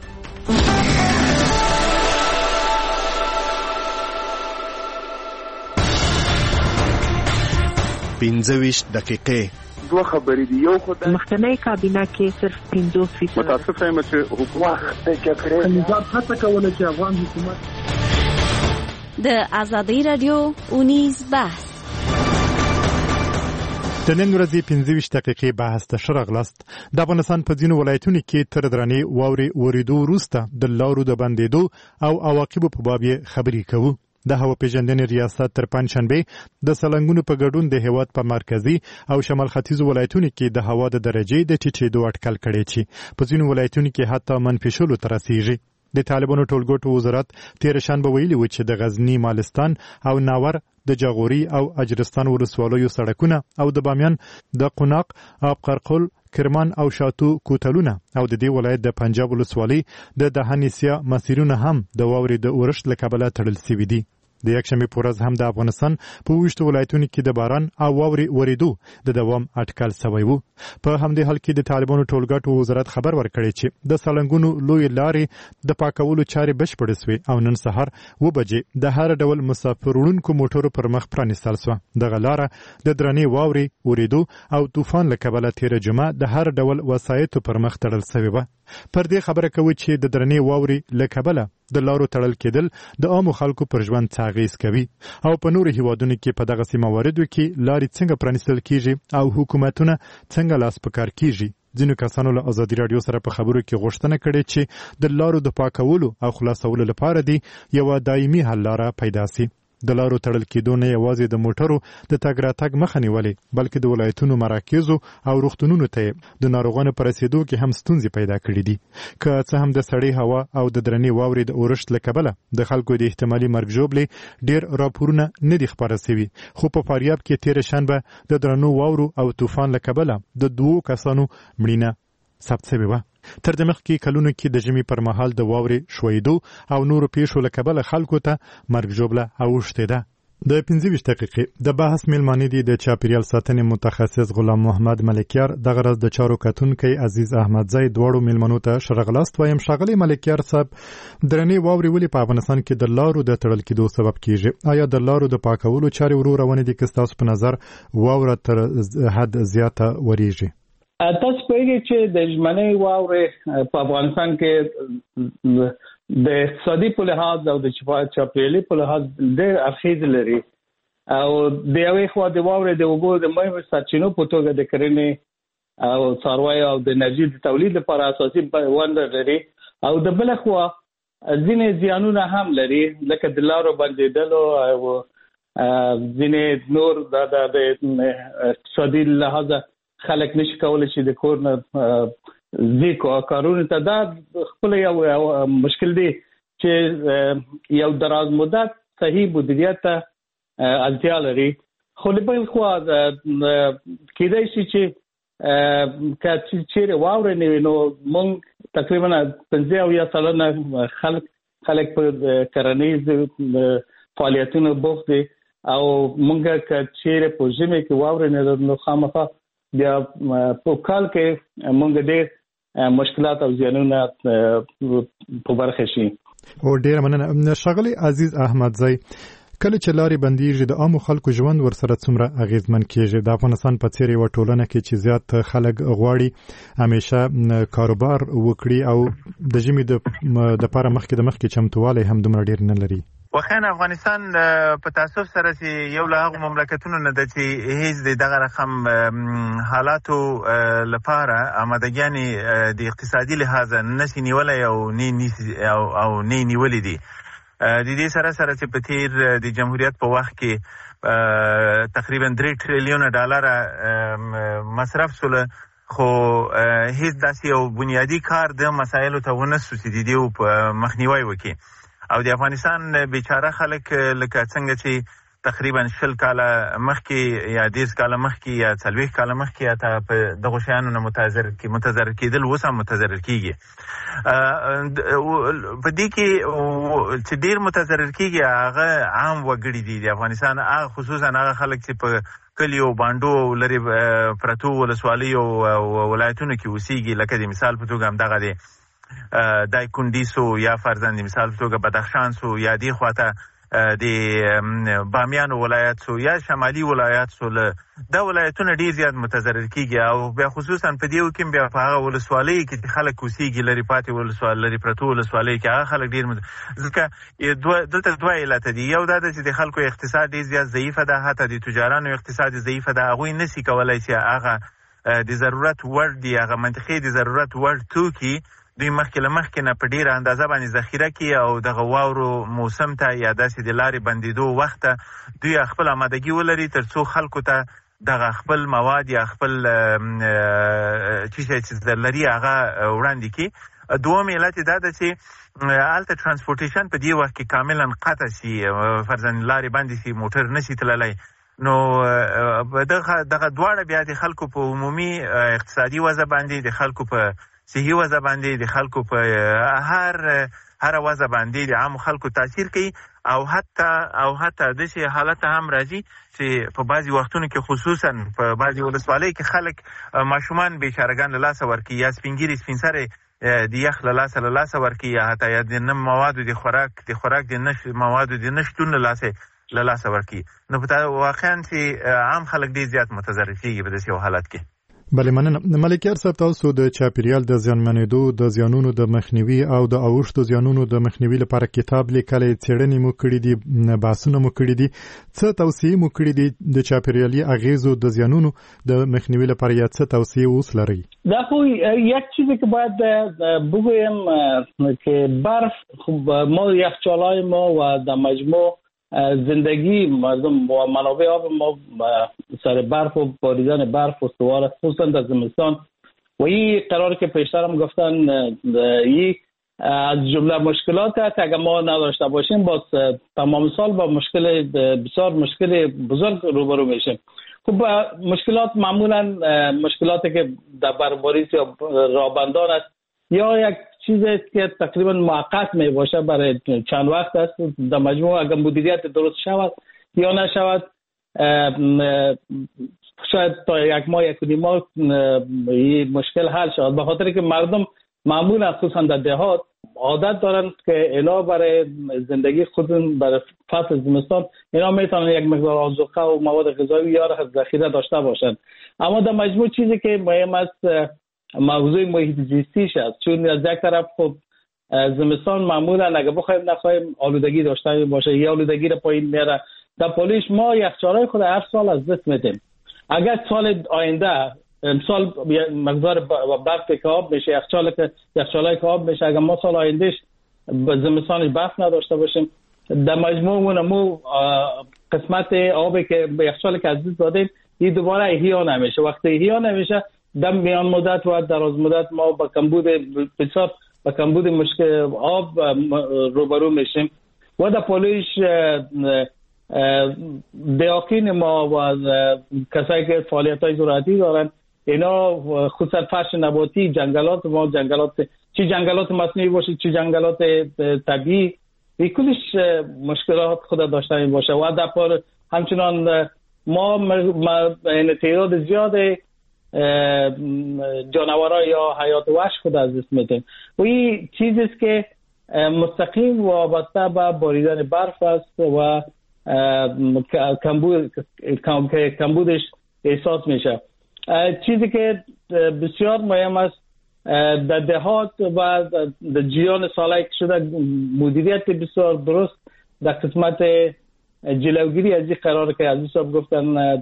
پنځه ویشت دقیقې دوه خبرې دي. یو خو د مخکنی کابینه کې صرف پنځوس فیصد متاسف یم چې حکومت د جګړې نظام هڅه کوله چې افغان حکومت د آزادۍ رادیو اونیز بحث د نن ورځې پنځه ویشت دقیقې بحث ته ښه راغلاست. د افغانستان په ځینو ولایتونو کې تر درنې واورې ورېدو وروسته د لارو د بندېدو او عواقبو په باب یې خبرې کوو. د هوا پیژندنې ریاست تر پنجشنبه د سلنګونو په ګډون د هیواد په مرکزی او شمال ختیځو ولایتونو کې د هوا د درجې د ټیټېدو اټکل کړی چې په ځینو ولایتونو کې حتی منفي شلو ته رسیږي. د طالبانو ټولګټو وزارت تیر شنبه ویلي و چې د غزنی، مالستان او ناور د جاغوري او اجرستان ولسوالیو سړکونه او د بامیان د قوناق، آب قرقل، کرمان او شاتو کوتلونه او د دې ولایت د پنجاب ولسوالۍ د دهنیسیا مسیرونه هم د واورې د اورښت له کبله تړل شوي دي. د یکشنبه په ورځ هم د افغانستان په ویشتو ولایتونو کې د باران او واورې ورېدو د دوام اټکل شوی و. په همدې حال کې د طالبانو ټولګټو وزارت خبر ورکړی چې د سالنګونو لوی لارې د پاکولو چارې بشپړې شوې او نن سهار اوه بجې د هر ډول مسافر وړونکو موټرو پر مخ پرانیستل شوه. دغه لاره د درنې واورې ورېدو او طوفان له کبله تېره جمعه د هر ډول وسایطو پر مخ تړل شوې وه. پر دې خبره کوي چې د درنې واورې له کبله د لارو تړل کېدل د عامو خلکو پر ژوند څه اغېز کوي او په نورو هیوادونو کې په دغسې مواردو کې لارې څنګه پرانیستل کېږي او حکومتونه څنګه لاس په کار کېږي. ځینو کسانو له ازادي راډیو سره په خبرو کې غوښتنه کړې چې د لارو د پاکولو او خلاصولو لپاره دی یوه دایمي حل لاره پیدا سي. د لارو تړل کېدو نه یوازې د موټرو د تګ راتګ مخه نیولې بلکې د ولایتونو مراکزو او روغتونونو ته د ناروغانو په رسېدو کې هم ستونزې پیدا کړې دي. که څه هم د سړې هوا او د درنې واورې د اورښت له کبله د خلکو د احتمالي مرګ ژوبلې ډېر راپورونه نه دي خپاره سوي، خو په فاریاب کې تېره شنبه د درنو واورو او طوفان له کبله د دوو کسانو مړینه ثبت شوې وه. تر د مخکې کلونو کې د ژمي پر مهال د واورې شویدو او نورو پیښو له کبله خلکو ته مرګ ژوبله اوښتې ده. د پنځه ویشت دقیقې د بحث میلمانې دي د چاپیریال ساتنې متخصص غلام محمد ملکیار، دغه ورځ د چارو کتونکی عزیز احمدزی دواړو میلمنو ته ښه راغلاست وایم. ښاغلی ملکیار صاحب، درنې واورې ولې په افغانستان کې د لارو د تړل کېدو سبب کیږي؟ آیا د لارو د پاکولو چارې ورو روانې دي که ستاسو په نظر واوره تر حد زیاته وریږي؟ تاسو پوهیږئ چې د ژمنۍ واورې په افغانستان کې د اقتصادي په لحاظ او د چاپیریالي په لحاظ ډېر اغېز لري او د یوې خوا د واورې د اوبو د مهمو سرچینو په توګه د کرنې او څارویو او د انرژي د تولید لپاره اساسي ونډه لري او د بل خوا ځینې زیانونه هم لري لکه د لارو بندېدلو او ځینې نور د اقتصادي لحاظ خلک نشي کولی چې د کور نه ځي کارونو ته. دا خپل یو مشکل دی چې یو دراز مدت صحیح مدیریت ته اړتیا لري، خو له بل خوا کېدای شي چې که چیرې واورې نه وي نو موږ تقریبا پنځه اویا سلنه خلک خلک په کرنیز فعالیتونو بوخت دي او موږ که چیرې په ژمي کې واورې نه نو خامخا بیا په کال کې موږ ډېر مشکلات او زیانونه په برخه شي. او ډېر مننه ښاغلی عزیز احمدزی. کله چې لارې بندیږي د عامو خلکو ژوند ورسره څومره اغیزمن کیږي؟ د افغانستان په څېر یوه ټولنه کې چې زیات خلک غواړي همیشه کاروبار وکړي او د ژمي دپاره مخکې د مخکې چمتووالی هم دومره ډېر نه لري. واقعا افغانستان په تاسف سره چې یو له هغو مملکتونو نه ده چې هیڅ د دغه رقم حالاتو لپاره آمادګیانې د اقتصادي لحاظه نشي نیولی او نه نیولي دي. د دې سره سره چې په تیر د جمهوریت په وخت کې تقریبا درې تریلیونه ډالره مصرف سوله، خو هیڅ داسې یو بنیادي کار د مسایلو ته ونه سو چې د دې په مخنیوی وکړي. او د افغانستان بیچاره خلک لکه څنګه چې تقریبا شل کاله مخکې یا دېرش کاله مخکې یا څلوېښت کاله مخکې حتی په دغو شیانو نه متضرر کېدل اوس هم متضرر کېږي. په دې کې چې ډېر متضرر کېږي هغه عام وګړي دي د افغانستان، هغه خصوصا هغه خلک چې په کلیو بانډو لرې پرتو ولسوالیو او ولایتونو کې اوسېږي. لکه د مثال په توګه همدغه دی دایکنډي سو یا فرزند مثال په توګه بدخشان سو یا دې خواته د بامیانو ولایت سو یا شمالي ولایت سو، دا ولایتونه ډېر زیات متضرر کېږي او بیا خصوصا په دې کې بیا په هغه ولسوالیو کې چې خلک اوسېږي لرې پاتې ولسوالۍ لرې پرتو ولسوالیو کې هغه خلک ډېر ځکه دلته دوه علته دي. یو دا ده چې د خلکو اقتصاد ډېر زیات ضعیفه ده، حتی د تجارانو اقتصاد ضعیفه ده، هغوی نشي کولی چې هغه د ضرورت وړ دي، هغه منطقې د ضرورت وړ توکي دوی مخکې له مخکې نه په ډېره اندازه باندې ذخیره کړي او دغه واورو موسم ته یا داسې د لارې بندېدو وخت ته دوی خپل آمادګي ولري تر څو خلکو ته دغه خپل مواد یا خپل څه شی چې لري هغه وړاندې کړي. دوم علت دا ده چې هلته ترانسپورټیشن په دې وخت کې کاملا قطع شي، فرضاً لارې بندې شي، موټر نشي تللی، نو دغه دواړه بیا د خلکو په عمومي اقتصادي وضع باندې، د خلکو په صحي وضع باندې، د خلکو په هر هر وضع باندې د عامو خلکو تاثیر کوي او حتی او حتی داسې حالت هم راځي چې په بعضې وختونو کې خصوصا په بعضې ولسوالیو کې خلک ماشومان بیچارهګان له لاسه ورکوي یا سپین ږیري سپین سرې د یخ له لاسه له لاسه ورکوي یا حتی یا د نه موادو د خوراک د خوراک د نش موادو د نه شتون له لاسه له لاسه ورکوي. نو واقعا چې عام خلک ډېر زیات متضرر کېږي په داسې یو حالت کې. بله مننه. ملکیار صاحب، تاسو د چاپیریال د زیانمنېدو د زیانونو د مخنیوي او د اوښتو زیانونو د مخنیوي لپاره کتاب لیکلی، څېړنې مو کړي دي، بحثونه مو کړي دي، څه توصیې مو کړي دي د چاپیریالي اغیزو د زیانونو د مخنیوي لپاره یا څه توصیې اوس لرئ؟ دا خو یک چیزی که باید بگویم که برف ما یخچال‌های ما و در مجموع زندگی مردم و منابع آب ما سر برف و باریدن برف و سوار خصوصا در زمستان و این قرار که پیشتر هم گفتن این از جمله مشکلات است. اگر ما نداشته باشیم باز تمام سال با مشکل بسیار مشکل بزرگ روبرو میشیم. خب مشکلات معمولا مشکلاتی که در برفباری یا رابندان است یا یک چیزی است که تقریبا موقت می باشه برای چند وقت است. در مجموع اگر مدیریت درست شود یا نشود شاید تا یک ماه یک و ماه این مشکل حل شود، به خاطر که مردم معمولا خصوصا در دهات عادت دارند که اینا برای زندگی خودشون برای فصل زمستان اینا میتونن یک مقدار آذوقه و مواد غذایی یا ذخیره داشته باشند. اما در مجموع چیزی که مهم است موضوع محیط زیستیش است، چون از یک طرف خب زمستان معمولا اگه بخوایم نخواهیم آلودگی داشته باشه یا آلودگی را پایین میاره. در پولیش ما یخچالای خود هر سال از دست میدیم. اگر سال آینده امسال مقدار برف که آب میشه یخچال که یخچالای که آب میشه، اگر ما سال آیندهش زمستانش برف نداشته باشیم در مجموع مو قسمت آبی که به یخچال که از دست دادیم این دوباره احیا نمیشه. وقتی احیا نمیشه در میان مدت و دراز مدت ما با کمبود بسیار با کمبود مشکل آب روبرو میشیم. و در پولیش دیاکین ما و کسایی که فعالیت های زراعتی دارن اینا خصوصا فرش نباتی جنگلات ما جنگلات چی جنگلات مصنوعی باشه چی جنگلات طبیعی این کلش مشکلات خود داشته باشه. و در پر همچنان ما این تعداد زیاد جانورها یا حیات وحش خود از دست میدیم و این چیزیست که مستقیم وابسته به باریدن برف است و کمبود کمبودش احساس میشه. چیزی که بسیار مهم است در دهات و در جریان سالهای که شده مدیریت بسیار درست در قسمت جلوگیری از این قرار که عزیز صاحب گفتن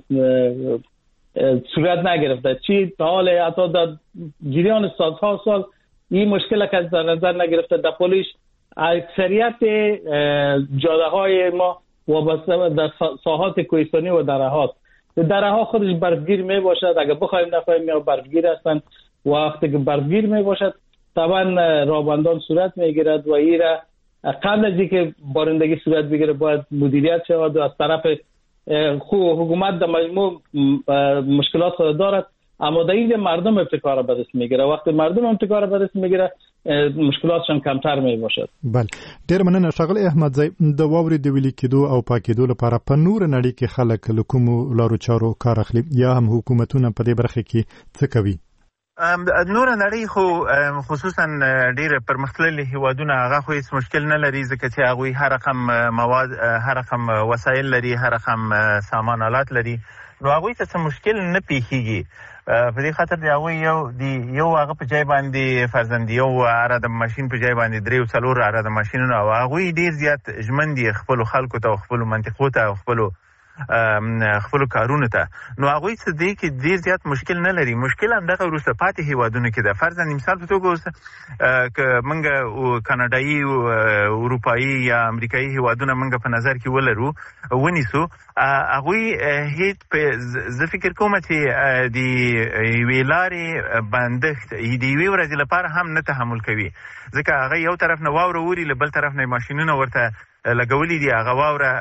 صورت نگرفته. چی تا حال حتی در جریان سالها سال این مشکل که در نظر نگرفته. در پولیش اکثریت جاده های ما وابسته در ساحات کوهستانی و درهات درها خودش برفگیر می باشد. اگر بخوایم نخواهیم یا برفگیر هستند و وقتی که برفگیر می باشد طبعا رابندان صورت می گیرد و این را قبل از اینکه بارندگی صورت بگیره باید مدیریت شود و از طرف حکومت در مجموع مشکلات خود دارد. اما در این مردم ابتکار به دست میگیره. وقتی مردم ابتکار به دست میگیره مشکلاتشان کمتر می باشد. بله ډیر مننه ښاغلی احمدزی. د واورې د ویلي کېدو او پاکېدو لپاره په نور نړۍ کې خلک له کومو لارو چارو کار اخلي یا هم حکومتونه په دې برخه کې څه کوي؟ نور نړۍ خو خصوصا ډیر پرمختللي هیوادونه هغه خو هیڅ مشکل نه لري ځکه چې هغوی هر رقم مواد هر رقم وسایل لري هر رقم سامان آلات لري نو هغوی ته څه مشکل نه پیښیږي. په دې خاطر دی هغوی یو دی یو هغه په ځای باندې فرضاً یو اره د ماشین په ځای باندې درې او څلور اره د ماشینونه او هغوی ډیر زیات ژمن دي خپلو خلکو ته او خپلو منطقو ته او خپلو خپلو کارونو ته. نو هغوی څه دی کې ډیر زیات مشکل نه لري. مشکل همدغه وروسته پاتې هیوادونو کې ده. فرضاً مثال په توګه اوس که موږ کاناډایي اروپایي یا امریکایي هیوادونه موږ په نظر کې ولرو ونیسو هغوی هیڅ زه فکر کوم چې د یوې لارې بندښت د یوې ورځې لپاره هم نه تحمل کوي ځکه هغه یو طرف نه واوره اوري له بل طرف نه ماشینونه ورته لګولي دي هغه واوره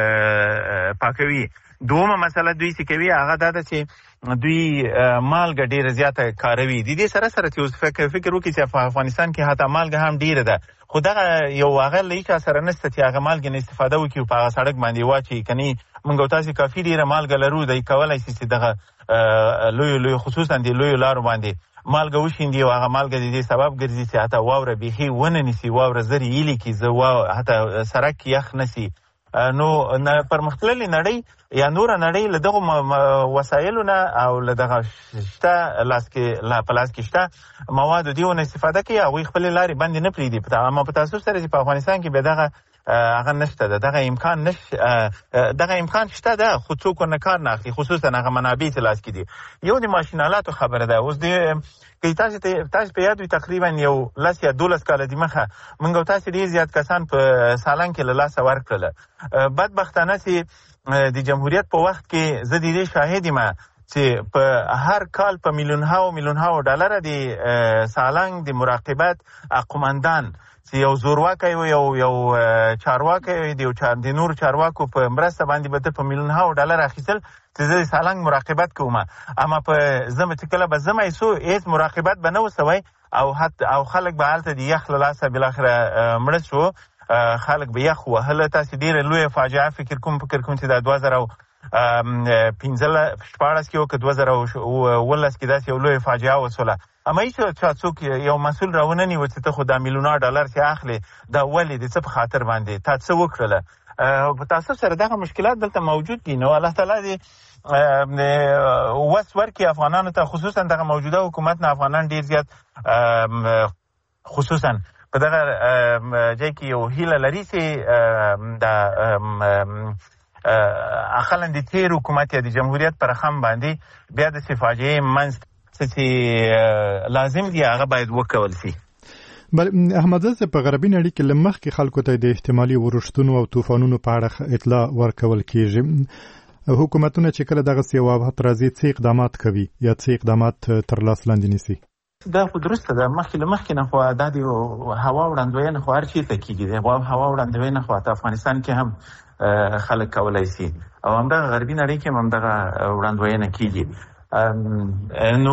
پاکوي. دومه مسله دوی چې کوي هغه دا ده چې دوی مالګه ډیره زیاته کاروي. د دې سره سره چې اوس فکر فکر وکړي چې په افغانستان کې حتی مالګه هم ډیره ده خو دغه یو هغه له هیچا سره نشته چې هغه مالګې نه استفاده وکړي په هغه سړک باندې واچوي. کني موږ تاسو کافي ډیره مالګه لرو دی کولای شي چې دغه لوی لوی خصوصا د لوی لارو باندې مالګه وشیندي او هغه مالګه د دې سبب ګرځي چې حتی واوره بیخي ونه نیسي واوره زر ایلي کې زه وا حتی سړک یخ نسی. نو پرمختللې نړۍ یا نور نړۍ له دغه وسایلو نه او له دغه شته لاس کې لا پلاس کې شته مواد دیونه استفاده کوي او خپل لارې باندې نه پریدي. اما په تاسو سره چې په افغانستان کې به دغه هغه نشته ده، دغه امکان نش دغه امکان شته ده، خو څوک نه کار نه اخلي، خصوصا هغه منابع چې لاس کې دي. یو د ماشینالاتو خبره ده. اوس د که تاسو ته تاسو په یاد وي تقریبا یو لس یا دولس کاله د مخه موږ او تاسو ډېر زیات کسان په سالنګ کې له لاسه ورکړل. بدبختانه چې د جمهوریت په وخت کې زه د دې شاهد یم چې په هر کال په میلیونها میلیونها ډالر د سالنګ د مراقبت قومندان چې یو زورواکی و یو یو چارواکی د یو د نور چارواکو په مرسته باندې به په میلیونها ډالر اخیستل چې زه د سالنګ مراقبت کوم. اما په زمه چې کله به زمه ایسو هیڅ مراقبت به نه وسوی او حتی او خلک به هلته د یخ له لاسه بالاخره مړه شو. خلک به یخ وهله. تاسې ډېره لویه فاجعه فکر کوم فکر کوم چې د دوه زره پنځه شپاړس کې و که دوه زره اوولس کې داسې یو لویه فاجعه وسوله. اما هیڅ چا څوک یو مسؤل راونه نیوه چې ته خو دا میلیونه ډالر چې اخلې دا ولې د څه په خاطر باندې تا څه وکړله. په تاسو سره دغه مشکلات دلته موجود دي. نو الله تعالی دې وس ورکړي افغانانو ته، خصوصا دغه موجوده حکومت نه افغانان ډېر زیات خصوصا په دغه ځای کې یو هیله لري چې د اقلا د تیر حکومت یا د جمهوریت پر خم باندې بیا د فاجعې منځ چې لازم دي هغه باید وکول شي. بل احمدزاده په غربي نړۍ کې لمخ کې خلکو ته د احتمالي ورښتونو او طوفانونو په اړه اطلاع ورکول کیږي. حکومتونه چې کله دغه سیوابات راځي څه اقدامات کوي یا څه اقدامات تر لاس لاندې نیسي؟ دا خو درسته ده. مخکې له مخکې نه خو دا د هوا وړاندوینه خو هر چېرته کېږي. د هوا وړاندوینه خو په افغانستان کې هم خلک کولی شي او همدغه غربي نړۍ کې هم همدغه وړاندوینه کېږي. نو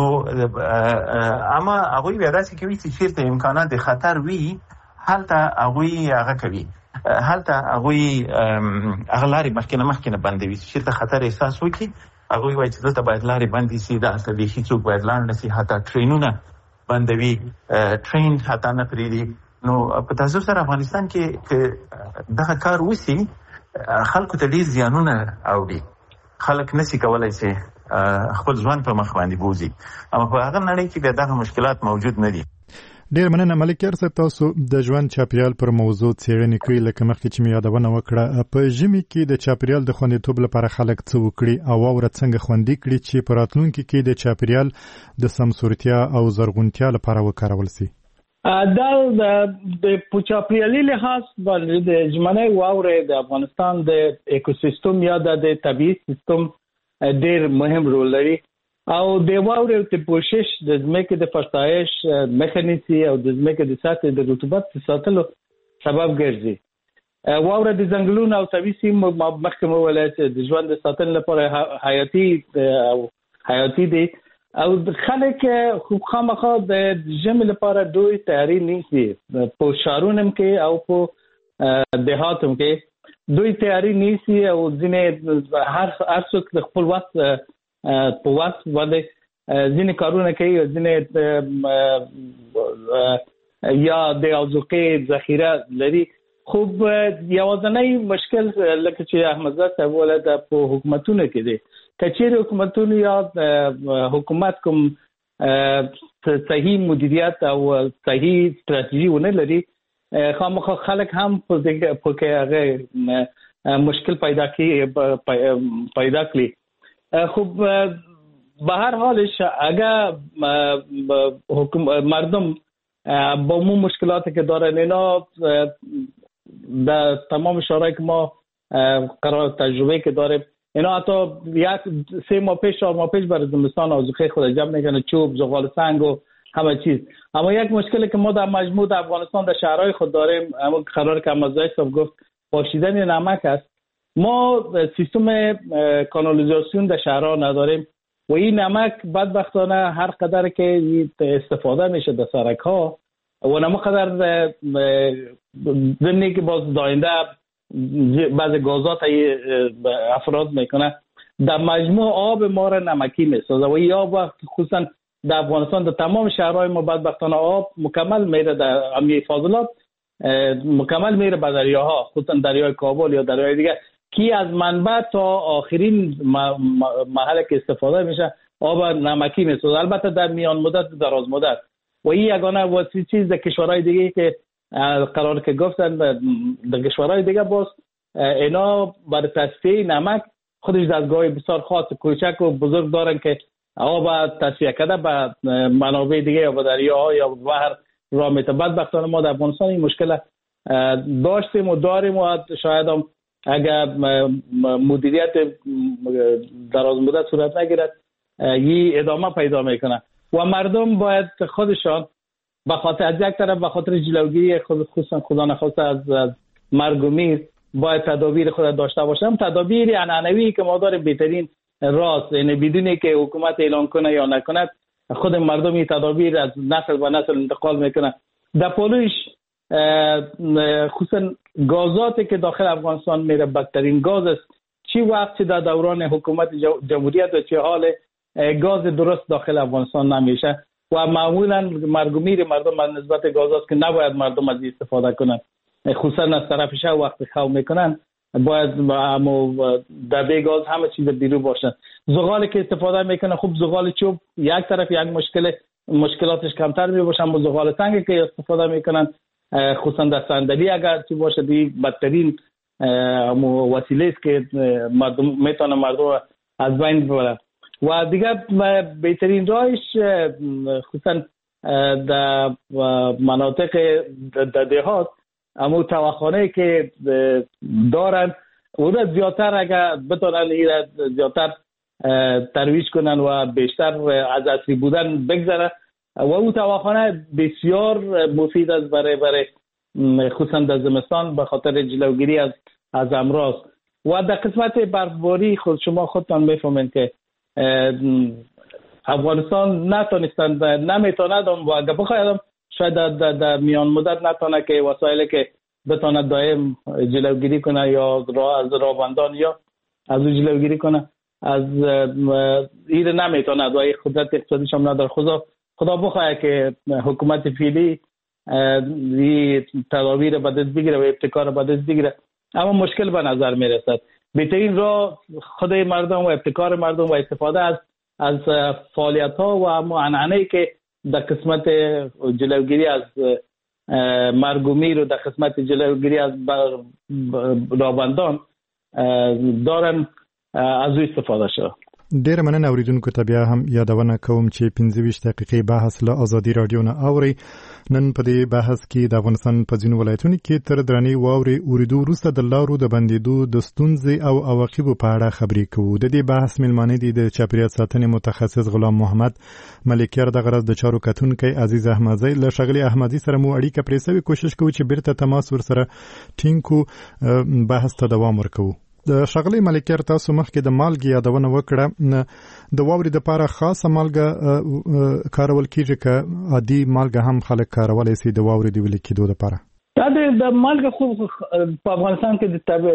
اما هغوی بیا داسې کوي چې چېرته امکانات د خطر وي هلته هغوی هغه کوي، هلته هغوی هغه لارې مخکې نه مخکې نه بندوي. چېرته خطر احساس وکړي هغوی وایي چې دلته باید لارې بندې شي، دلته بیخي څوک باید لاړ نه شي، حتی ټرینونه بندوي، ټرین حتی نه پرېږدي. نو په تاسو سره افغانستان کې که دغه کار وشي خلکو ته ډېر زیانونه اوړي. خلک نشي کولی چې خپل ځوان په مخ باندې بوځي. اما په هغه نړۍ کې بیا دغه مشکلات موجود نه دي. ډېر مننه ملکیار صاحب، تاسو د ژوند چاپیریال پر موضوع څېړنې کوي. لکه مخکې چې مې یادونه وکړه په ژمي کې د چاپیریال د خوندیتوب لپاره خلک څه وکړي او واوره څنګه خوندي کړي چې په راتلونکي کې د چاپیریال د سمسورتیا او زرغونتیا لپاره وکارول شي؟ دا د چاپیریالي لحاظ باندې د ژمنۍ واورې د افغانستان د ایکوسیستم یا د طبیعي سیستم ډېر مهم رول لري او د واورې د پوشش د ځمکې د فرسایش مخه نیسي او د ځمکې د سطحې د رطوبت ساتلو سبب ګرځي. واوره د ځنګلونو او طبیعي سیمو مخکې مو ویل چې د ژوند د ساتلو لپاره حیاتي او حیاتي دي او خلک خو خامخا د ژمي لپاره دوی تیاری نیسي. په شهرونو کې او په دیهاتو کې دوی تیاری نیسي او ځینې هر هر څوک د خپل وخت په وخت باندې ځینې کارونه کوي، ځینې یا د اوزوقې ذخیره لري. خو یوازینی مشکل لکه چې احمدزاده صاحب ویل دا په حکومتونو کې دی. که چیرې حکومتونه یا حکومت کوم صحیح مدیریت او صحیح ستراتیژي ونه لري خامخا خلک هم په کې هغه مشکل پیدا کړي پیدا کړي. خب به هر حالش اگر مردم با مو مشکلاتی که دارن اینا در تمام شورای که ما قرار تجربه که داریم اینا حتی یک سه ماه پیش چهار ماه پیش برای زمستان آذوقه خود جمع میکنه، چوب، زغال سنگ و همه چیز. اما یک مشکلی که ما در مجموع در افغانستان در شهرهای خود داریم اما قرار که احمدزاده صاحب گفت پاشیدن نمک است. ما سیستم کانالیزاسیون در شهرها نداریم و این نمک بدبختانه هر قدر که استفاده میشه در سرک ها و نمو قدر ضمنی که باز داینده بعض گازات افراز میکنه در مجموع آب ما را نمکی میسازه و این آب خصوصا در افغانستان در تمام شهرهای ما بدبختانه آب مکمل میره در امیه فاضلات مکمل میره به دریاها، خصوصا دریای کابل یا دریای دیگه کی از منبع تا آخرین محل که استفاده میشه آب نمکی میسازه. البته در میان مدت دراز مدت و این یگانه واسه چیز در کشورهای دیگه که قرار که گفتن در کشورهای دیگه باز اینا برای تصفیه نمک خودش دستگاه بسیار خاص کوچک و بزرگ دارن که آب تصفیه کرده به منابع دیگه یا به دریاها یا به بحر راه میته. بدبختانه ما در افغانستان این مشکل داشتیم و داریم و شاید هم اگر مدیریت دراز مدت صورت نگیرد این ادامه پیدا میکنه و مردم باید خودشان به خاطر از یک طرف به خاطر جلوگیری خصوصا خدا نخواسته از, از مرگ و میر باید تدابیر خود داشته باشم. تدابیر عنعنوی که ما داریم بهترین راست، یعنی بدونی که حکومت اعلان کنه یا نکنه خود مردم این تدابیر از نسل به نسل انتقال میکنه. در پولوش خصوصا گازاتی که داخل افغانستان میره بدترین گاز است. چی وقت در دوران حکومت جمهوریت و چه حال گاز درست داخل افغانستان نمیشه و معمولا مرگ و میر مردم از نسبت گاز است که نباید مردم از استفاده کنند. خصوصا از طرف شب وقت خواب میکنن باید دبه گاز همه چیز بیرون باشن. زغالی که استفاده میکنه خوب زغال چوب یک طرف یک مشکل مشکلاتش کمتر می باشن با زغال تنگی که استفاده میکنن خصوصا در صندلی اگر چی باشه دی بدترین وسیله است که مردم میتونه مردم از بین ببره. و دیگه بهترین راهش خصوصا در مناطق در دهات اما تواخانه که دارن اون زیادتر اگر بتونن زیادتر ترویج کنن و بیشتر از اصلی بودن بگذره و اون تواخانه بسیار مفید است برای برای خصوصا در زمستان به خاطر جلوگیری از از امراض. و در قسمت برفباری خود شما خودتان میفهمین که افغانستان نتونستند نمیتوند و اگر بخواید شاید در, در, در میان مدت نتونه که وسایلی که بتونه دائم جلوگیری کنه یا راه از راهبندان یا از او جلوگیری کنه از این نمیتونه و قدرت اقتصادیش هم نداره. خدا خدا بخواه که حکومت فعلی این تدابیر به دست بگیره و ابتکار به دست بگیره اما مشکل به نظر میرسد. بهترین راه خود مردم و ابتکار مردم و استفاده از از فعالیت ها و اما عنعنه‌ای که در قسمت جلوگیری از مرگ و میر و در قسمت جلوگیری از راهبندان دارن از او استفاده شده. ډیره مننه اوریدونکو ته بیا هم یادونه کوم چې پنځه ویشت دقیقې بحث له ازادي رادیو نه اوري. نن په دې بحث کې د افغانستان په ځینو ولایتونو کې تر درنې واورې اوریدو وروسته د لارو د بندېدو د ستونزې او عواقبو په اړه خبرې کوو. د دې بحث میلمانه دي د چاپیریال ساتنې متخصص غلام محمد ملکیار، د غرض د چارو کتونکی عزیز احمدزی. له ښاغلي احمدزي سره مو اړیکه پرې سوې، کوشش کوو چې بیرته تماس ورسره ټینګ کړو، بحث ته دوام ورکوو. د ښاغلي ملکیار تاسو مخکې د مالګې یادونه وکړه، د واورې دپاره خاصه مالګه کارول کیږي که عادي مالګه هم خلک کارولی سي د واورې د ویلې کېدو دپاره؟ د مالګه خو په افغانستان کې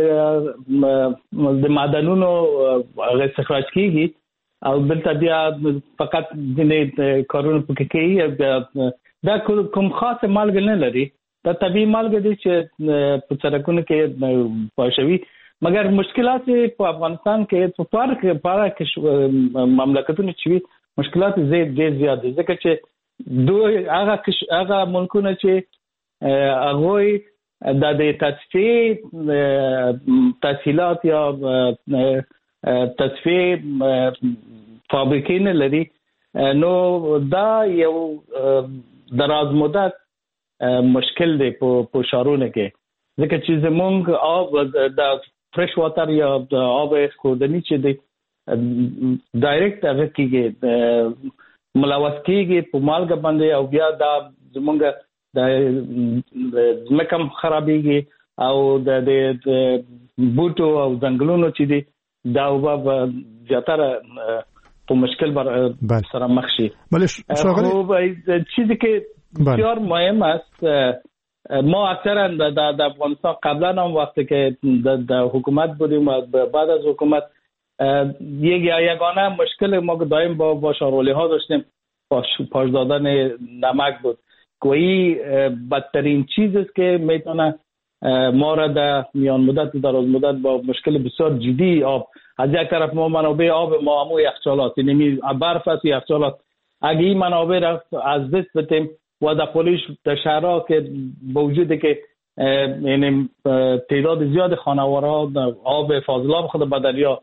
د معدنونو استخراج کیږي او دلته بیا فقط ځینې کارونه پکې کوي. دا کوم خاصه مالګه نه لري، دا طبیعي مالګه دی چې په سړکونو کې پاشوي. مگر مشکلات په افغانستان کې په پارک پارک مملکتونو چې مشکلات زیات ډېر زیات دي ځکه چې دوی هغه هغه ملکونه چې هغه د تصفیه تسهیلات یا تصفیه فابریکې نه لري، نو دا یو دراز مدت مشکل دی په شارونو کې ځکه چې زمونږ آب د فرش واتر یا آب خوردنی چې دی ډایرکټ هغه کېږي ملوث کېږي په مالګه باندې او بیا دا زمونږ د ځمکه هم خرابېږي او د بوټو او ځنګلونو چې دی دا اوبه زیاتره په مشکل سره مخ شي. خو چیزی که بسیار مهم است، ما اکثرا در افغانستان قبلا هم وقتی که در حکومت بودیم و بعد از حکومت یک یگانه مشکل ما که دائم با با شارولی ها داشتیم پاش دادن نمک بود. کوئی بدترین چیز است که میتونه ما را در میان مدت و دراز مدت با مشکل بسیار جدی آب، از یک طرف ما منابع آب ما همو یخچالات، یعنی برف است یخچالات، اگه این منابع را از دست بدیم و در پولیس در شهرها که با وجودی که یعنی تعداد زیاد خانوارها آب فاضلاب خود به دریا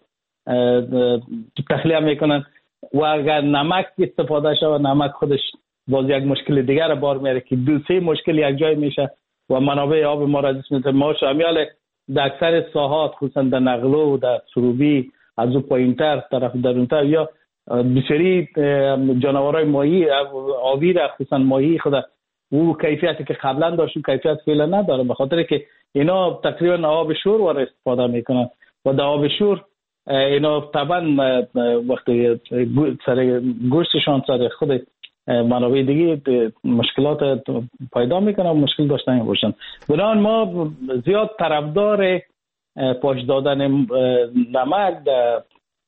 تخلیه میکنن و اگر نمک استفاده شود نمک خودش باز یک مشکل دیگر بار میاره که دو سه مشکل یک جای میشه و منابع آب ما را دست میده. ما شامل در اکثر ساحات خصوصا در نقلو و در سروبی از او پایینتر طرف درونتر یا بسیاری جانورای ماهی آبی را خصوصا ماهی خود او کیفیتی که قبلا داشت و کیفیت فعلا نداره به خاطر که اینا تقریبا آب شور وارد استفاده میکنن و در آب شور اینا طبعا وقتی سر گوشتشان سر خود منابع دیگه مشکلات پیدا میکنن و مشکل داشتن باشن. بنابراین ما زیاد طرفدار پاش دادن نمک در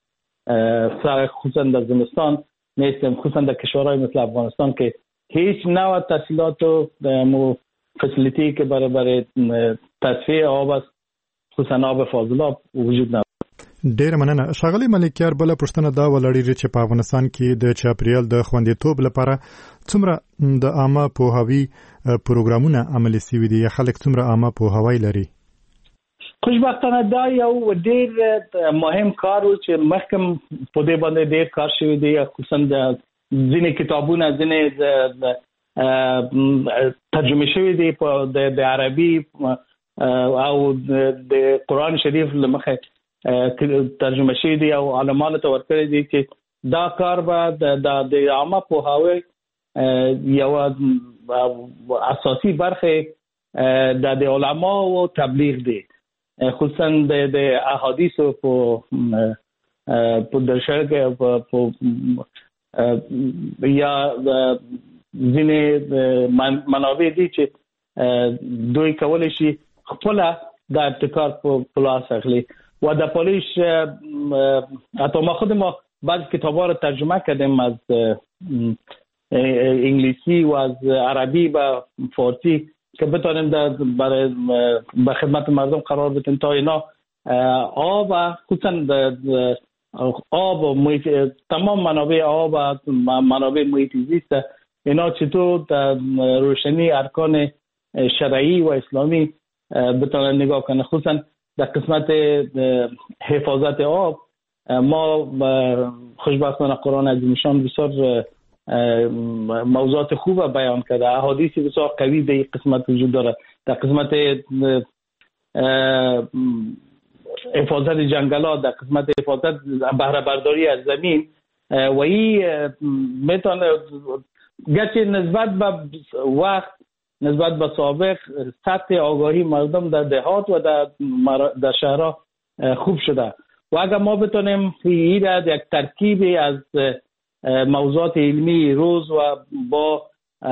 خصوصا در زمستان نیستیم، خصوصا در کشورهای مثل افغانستان که هیچ نوع تسهیلات و فسیلیتی که برای برای تصفیه آب است خصوصا آب فاضلاب وجود نداره. ډیر مننه. ښاغلی ملکیار، بله پوښتنه دا ولري چې په افغانستان کې د چاپریال د خوندیتوب لپاره څومره د عامه پوهاوي پروګرامونه عملي شوي دي یا خلک څومره عامه پوهاوی لري؟ خوشبختانه دا یو ډیر مهم کار و چې مخکې په دې باندې ډیر کار شوی دی، خصوصا د ځینې کتابونه ځینې ترجمه شوی دي په د عربي او د قرآن شریف له مخې ترجمه شوی دی او علمانو ته ورکړی دی چې دا کار به د عامه پوهاوی یو اساسي برخه د علما او تبلیغ دی، خصوصا د احادیث په په درشل کې په یا ځینې منابع دي چې دوی کولی شي خپل د ابتکار په لاس اخلي و در پولیس حتی ما خود ما بعض کتاب‌ها رو ترجمه کردیم از انگلیسی و از عربی به فارسی که بتونیم در برای به خدمت مردم قرار بدیم تا اینا آب و خصوصا آب و محیط، تمام منابع آب و منابع محیط زیست اینا چطور در روشنی ارکان شرعی و اسلامی بتونن نگاه کنه. خصوصا در قسمت حفاظت آب ما خوشبختانه قرآن عظیم‌شان بسیار موضوعات خوب بیان کرده، احادیث بسیار قوی در این قسمت وجود داره. در قسمت حفاظت جنگلات، در قسمت حفاظت بهره برداری از زمین و این میتونه گرچه نسبت به وقت نسبت به سابق سطح آگاهی مردم در دهات و در, در شهرها خوب شده و اگر ما بتونیم این را یک ترکیبی از موضوعات علمی روز و با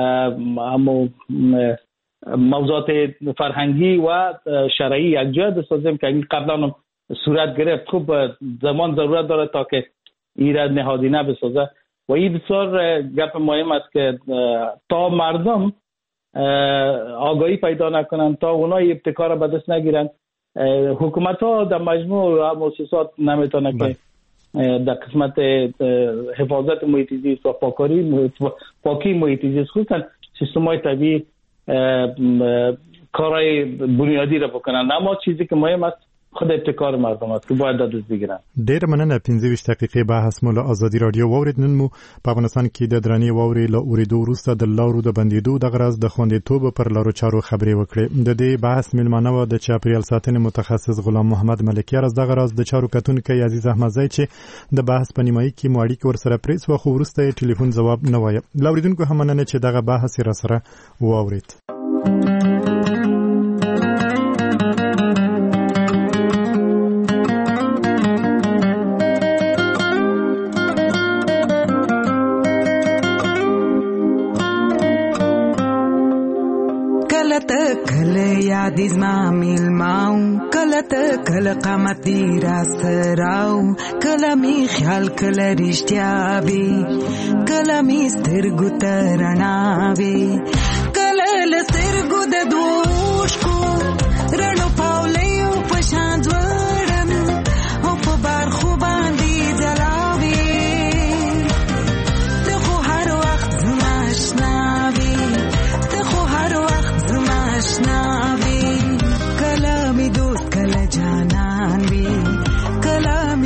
موضوعات فرهنگی و شرعی یک جا بسازیم که این قبلا صورت گرفت، خوب زمان ضرورت داره تا که این را نهادینه بسازه و این بسیار گپ مهم است که تا مردم آگاهی پیدا نکنن، تا اونای ابتکار به دست نگیرن، حکومت ها در مجموع مؤسسات نمیتونه که در قسمت حفاظت محیط زیست و پاکاری پاکی محیط زیست خصوصا سیستم های طبیعی کارهای بنیادی را بکنن. اما چیزی که مهم است خود ابتکار مردم است که باید دست بگیرن. ډیر مننه. پنځه ویشت دقیقې بحث مو له ازادي رادیو واورید. نن مو په افغانستان کې د درنې واورې له اوریدو وروسته د لارو د بندیدو د غرض د خوندیتوب پر لارو چارو خبرې وکړې. د دې بحث میلمانه و د چاپریال ساتنې متخصص غلام محمد ملکیار از د غرض د چارو کتونکي عزیز احمدزی چې د بحث په نیمایي کې مو اړیکې ورسره پریس و خو وروسته یې ټلیفون ځواب نه وایه. لاوریدونکو هم مننه چې دغه بحث را سره واورید. یادی زما میلماو کله ته کله قامت دی را سراو کله می خیال کله رښتیا وی کله می سترګو ته رڼا وی کله له سترګو د دوشکو رڼو پاولیو په شان ځوړم او په برخو باندې ځلاوي ته خو هر وخت زما اشنا وی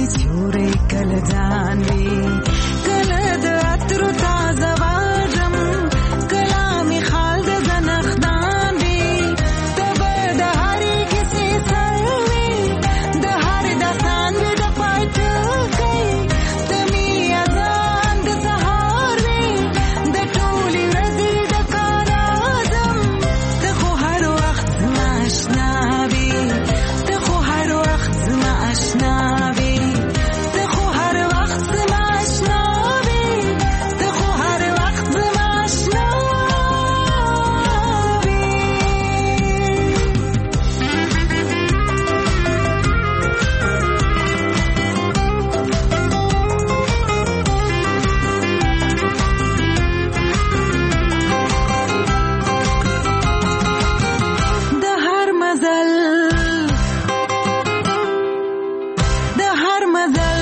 می سیوری کل ځان وي کله د عطرو تازه واژم کله می خال د زنخدان وي ته به د هرې کیسې سر وي د هر داستان وي د پای ټکی ته می اذان د سهار وي د ټولې ورځې د کار اعظم ته خو هر وخت زما اشنا وي ته خو هر وخت زما اشنا وي ته خو هر وخت زما اشنا وي ته خو هر وخت زما اشنا وي د هر مزل د هر مزل